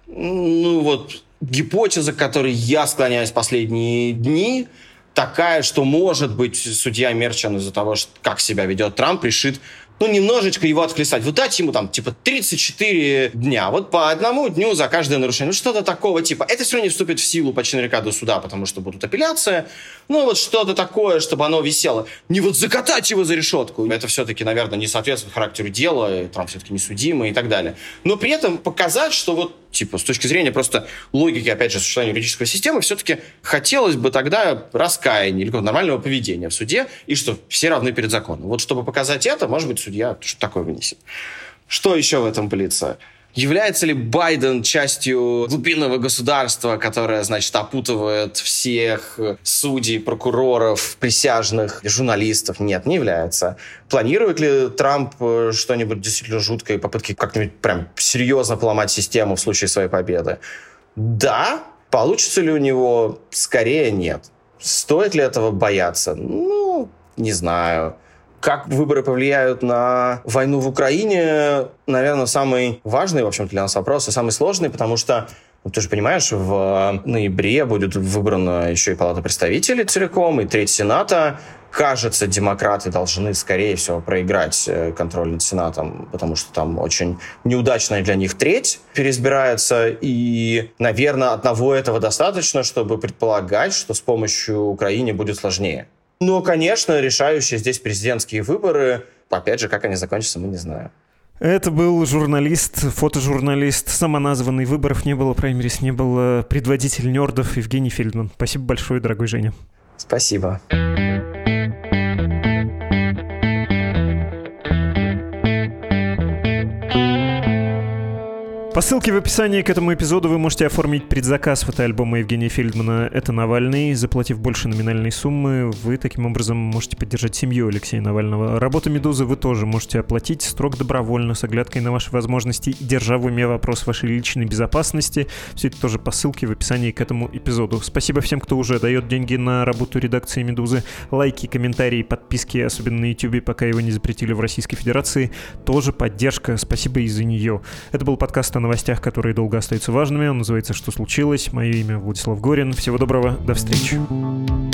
Ну вот, гипотеза, к которой я склоняюсь последние дни, такая, что, может быть, судья Мерчан из-за того, как себя ведет Трамп, решит, ну, немножечко его отхлестать. Вот дать ему там, типа, тридцать четыре дня. Вот по одному дню за каждое нарушение. Ну, что-то такого типа. Это все равно не вступит в силу почти наверняка до суда, потому что будут апелляции. Ну, вот что-то такое, чтобы оно висело. Не вот закатать его за решетку. Это все-таки, наверное, не соответствует характеру дела. И Трамп все-таки несудимый и так далее. Но при этом показать, что вот, типа, с точки зрения просто логики, опять же, существования юридической системы, все-таки хотелось бы тогда раскаяния или нормального поведения в суде, и что все равны перед законом. Вот чтобы показать это, может быть, судья что-то такое вынесет. Что еще в этом пылится? Является ли Байден частью глубинного государства, которое, значит, опутывает всех судей, прокуроров, присяжных, журналистов? Нет, не является. Планирует ли Трамп что-нибудь действительно жуткое, попытки как-нибудь прям серьезно поломать систему в случае своей победы? Да. Получится ли у него? Скорее нет. Стоит ли этого бояться? Ну, не знаю. Как выборы повлияют на войну в Украине, наверное, самый важный, в общем-то, для нас вопрос, и самый сложный, потому что, ну, ты же понимаешь, в ноябре будет выбрана еще и Палата представителей целиком, и треть Сената. Кажется, демократы должны, скорее всего, проиграть контроль над Сенатом, потому что там очень неудачная для них треть переизбирается, и, наверное, одного этого достаточно, чтобы предполагать, что с помощью Украины будет сложнее. Но, конечно, решающие здесь президентские выборы, опять же, как они закончатся, мы не знаем. Это был журналист, фотожурналист, самоназванный, выборов не было, праймерис не было, предводитель нердов Евгений Фельдман. Спасибо большое, дорогой Женя. Спасибо. По ссылке в описании к этому эпизоду вы можете оформить предзаказ фотоальбома Евгения Фельдмана «Это Навальный». Заплатив больше номинальной суммы, вы таким образом можете поддержать семью Алексея Навального. Работу «Медузы» вы тоже можете оплатить строго добровольно, с оглядкой на ваши возможности, держа в уме вопрос вашей личной безопасности. Все это тоже по ссылке в описании к этому эпизоду. Спасибо всем, кто уже дает деньги на работу редакции «Медузы». Лайки, комментарии, подписки, особенно на YouTube, пока его не запретили в Российской Федерации, тоже поддержка. Спасибо и за нее. Это был подкаст о новостях, которые долго остаются важными. Он называется «Что случилось?». Мое имя Владислав Горин. Всего доброго. До встречи.